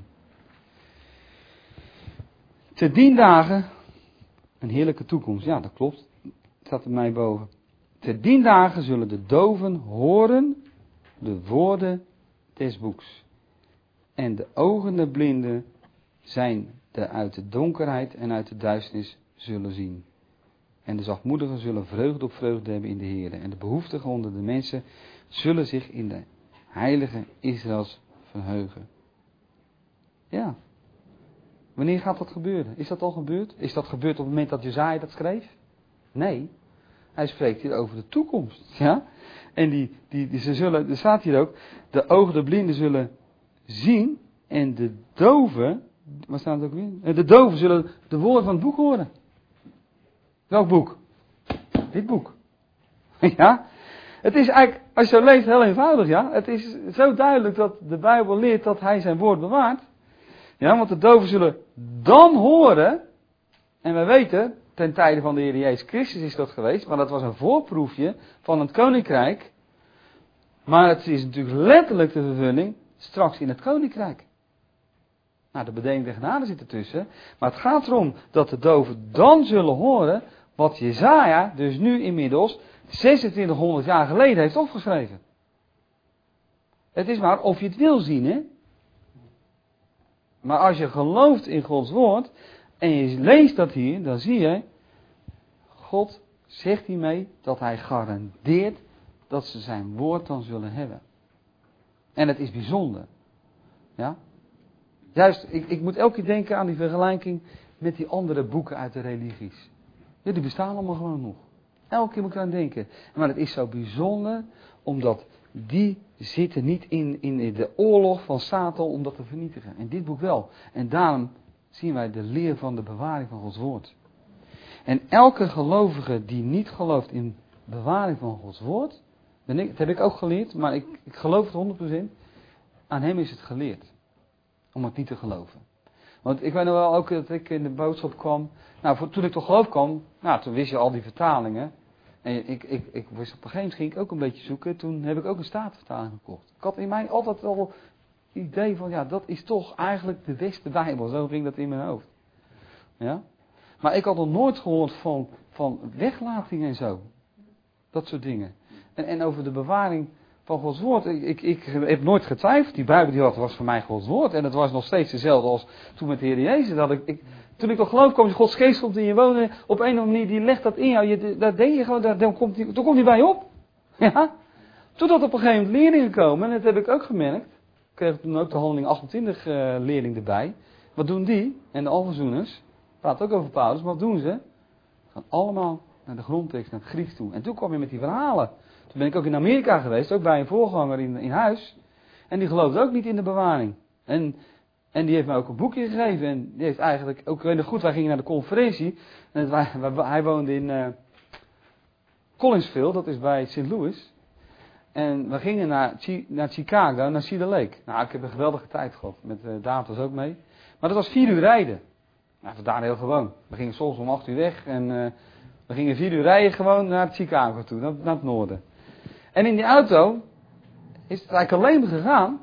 Te dien dagen, een heerlijke toekomst. Ja, dat klopt. Het staat er mij boven. Te dien dagen zullen de doven horen de woorden des boeks. En de ogen der blinden zijn de uit de donkerheid en uit de duisternis zullen zien. En de zachtmoedigen zullen vreugde op vreugde hebben in de Heer. En de behoeftigen onder de mensen zullen zich in de heilige Israëls verheugen. Ja. Wanneer gaat dat gebeuren? Is dat al gebeurd? Is dat gebeurd op het moment dat Jesaja dat schreef? Nee. Hij spreekt hier over de toekomst. Ja? En die, die, die, ze zullen, er staat hier ook, de ogen der blinden zullen zien en de doven, waar staat het ook weer? De doven zullen de woorden van het boek horen. Welk boek? Dit boek. Ja? Het is eigenlijk, als je zo leest, heel eenvoudig, ja. Het is zo duidelijk dat de Bijbel leert dat hij zijn woord bewaart. Ja, want de doven zullen dan horen, en wij weten, ten tijde van de Heer Jezus Christus is dat geweest, maar dat was een voorproefje van het koninkrijk. Maar het is natuurlijk letterlijk de vervulling straks in het koninkrijk. Nou, de bedeling der genade zit ertussen. Maar het gaat erom dat de doven dan zullen horen wat Jesaja dus nu inmiddels zesentwintighonderd jaar geleden heeft opgeschreven. Het is maar of je het wil zien, hè. Maar als je gelooft in Gods woord en je leest dat hier, dan zie je, God zegt hiermee dat hij garandeert dat ze zijn woord dan zullen hebben. En het is bijzonder. Ja? Juist, ik, ik moet elke keer denken aan die vergelijking met die andere boeken uit de religies. Ja, die bestaan allemaal gewoon nog. Elke keer moet ik aan denken. Maar het is zo bijzonder, omdat die zitten niet in, in de oorlog van Satan om dat te vernietigen. En dit boek wel. En daarom zien wij de leer van de bewaring van Gods woord. En elke gelovige die niet gelooft in bewaring van Gods woord, ben ik, dat heb ik ook geleerd, maar ik, ik geloof het honderd procent, aan hem is het geleerd. Om het niet te geloven. Want ik weet nog wel ook dat ik in de boodschap kwam. Nou, voor, toen ik tot geloof kwam, nou, toen wist je al die vertalingen. En ik, ik, ik wist op een gegeven moment ging ik ook een beetje zoeken. Toen heb ik ook een statenvertaling gekocht. Ik had in mij altijd al het idee van, ja, dat is toch eigenlijk de beste Bijbel. Zo ging dat in mijn hoofd. Ja? Maar ik had nog nooit gehoord van, van weglating en zo. Dat soort dingen. En, en over de bewaring van Gods woord. Ik, ik, ik heb nooit getwijfeld. Die Bijbel die had, was voor mij Gods woord. En het was nog steeds hetzelfde als toen met de Heer Jezus. Dat ik, ik, toen ik tot geloof kwam, Gods geest komt in je wonen. Op een of andere manier, die legt dat in jou. Je, daar denk je gewoon, daar, daar komt die, daar komt hij bij je op. Ja? Totdat op een gegeven moment leerlingen komen. En dat heb ik ook gemerkt. Ik kreeg toen ook de handeling achtentwintig uh, leerling erbij. Wat doen die? En de alverzoeners. Praat ook over Paulus. Maar wat doen ze? Gaan allemaal naar de grondtekst, naar het Grieks toe. En toen kwam je met die verhalen. Toen ben ik ook in Amerika geweest, ook bij een voorganger in, in huis. En die geloofde ook niet in de bewaring. En, en die heeft mij ook een boekje gegeven. En die heeft eigenlijk, ook weet nog goed, wij gingen naar de conferentie. En het, wij, wij, hij woonde in uh, Collinsville, dat is bij Saint Louis. En we gingen naar, naar Chicago, naar Cedar Lake. Nou, ik heb een geweldige tijd gehad. Met uh, David was ook mee. Maar dat was vier uur rijden. Nou, vandaar heel gewoon. We gingen soms om acht uur weg en uh, we gingen vier uur rijden gewoon naar Chicago toe, naar, naar het noorden. En in die auto is het eigenlijk alleen maar gegaan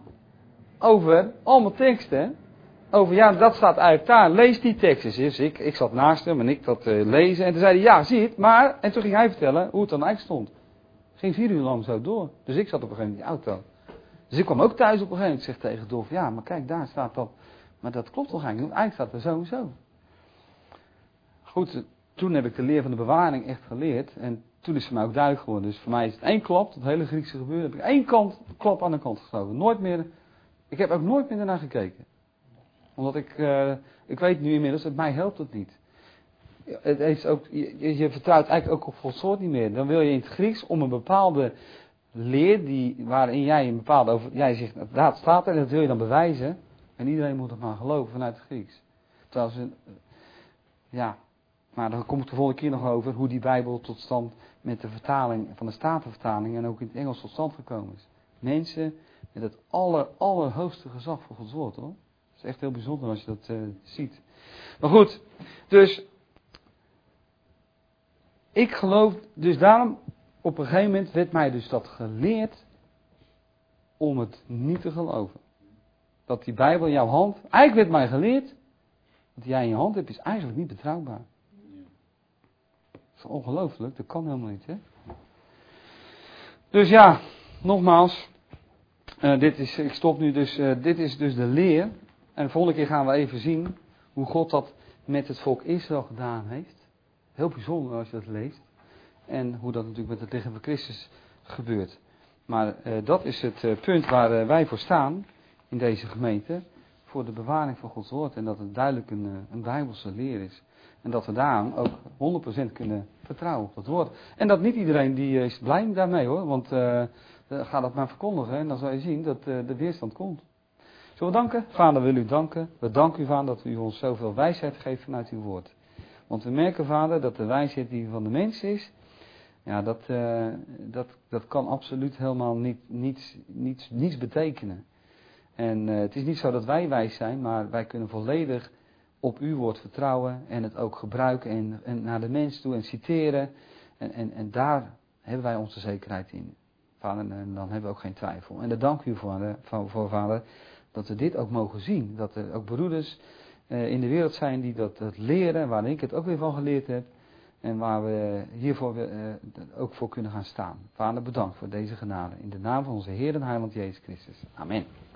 over allemaal teksten. Over, ja, dat staat eigenlijk daar, lees die teksten. Dus ik, ik zat naast hem en ik dat uh, lezen. En toen zei hij, ja, zie het, maar... En toen ging hij vertellen hoe het dan eigenlijk stond. Het ging vier uur lang zo door. Dus ik zat op een gegeven moment in die auto. Dus ik kwam ook thuis op een gegeven moment. Ik zeg tegen Dolf, ja, maar kijk, daar staat dat. Maar dat klopt toch eigenlijk? Eigenlijk staat er zo en zo. Goed, toen heb ik de leer van de bewaring echt geleerd. En toen is het voor mij ook duidelijk geworden. Dus voor mij is het één klap, dat hele Griekse gebeuren. Heb ik één kant, klap aan de kant geschoven. Nooit meer, ik heb ook nooit meer ernaar gekeken. Omdat ik, uh, ik weet nu inmiddels, dat mij helpt het niet. Het heeft ook, je, je vertrouwt eigenlijk ook op Gods woord niet meer. Dan wil je in het Grieks om een bepaalde leer, die, waarin jij een bepaalde, over, jij zegt, dat staat er en dat wil je dan bewijzen. En iedereen moet het maar geloven vanuit het Grieks. Terwijl ze, ja, maar daar kom ik de volgende keer nog over, hoe die Bijbel tot stand met de vertaling van de Statenvertaling en ook in het Engels tot stand gekomen is. Mensen met het aller, allerhoogste gezag voor Gods woord, hoor. Dat is echt heel bijzonder als je dat uh, ziet. Maar goed, dus ik geloof, dus daarom op een gegeven moment werd mij dus dat geleerd om het niet te geloven. Dat die Bijbel in jouw hand, eigenlijk werd mij geleerd, wat jij in je hand hebt is eigenlijk niet betrouwbaar. Dat is ongelooflijk, dat kan helemaal niet, hè. Dus ja, nogmaals, uh, dit is, ik stop nu dus, uh, dit is dus de leer. En de volgende keer gaan we even zien hoe God dat met het volk Israël gedaan heeft. Heel bijzonder als je dat leest. En hoe dat natuurlijk met het lichaam van Christus gebeurt. Maar uh, dat is het uh, punt waar uh, wij voor staan in deze gemeente. Voor de bewaring van Gods woord. En dat het duidelijk een, uh, een bijbelse leer is. En dat we daarom ook honderd procent kunnen vertrouwen op dat woord. En dat niet iedereen die uh, is blij daarmee hoor. Want uh, ga dat maar verkondigen. En dan zal je zien dat uh, de weerstand komt. Zullen we danken? Vader, wil u danken. We danken u, Vader, dat u ons zoveel wijsheid geeft vanuit uw woord. Want we merken, Vader, dat de wijsheid die van de mens is, ja, dat, uh, dat, dat kan absoluut helemaal niet, niets, niets, niets betekenen. En uh, het is niet zo dat wij wijs zijn, maar wij kunnen volledig op uw woord vertrouwen en het ook gebruiken en, en naar de mens toe en citeren. En, en, en daar hebben wij onze zekerheid in. Vader, en dan hebben we ook geen twijfel. En daar dank u voor, voor, voor Vader, dat we dit ook mogen zien. Dat er ook broeders uh, in de wereld zijn die dat, dat leren, waar ik het ook weer van geleerd heb. En waar we hiervoor uh, ook voor kunnen gaan staan. Vader, bedankt voor deze genade. In de naam van onze Heer en Heiland Jezus Christus. Amen.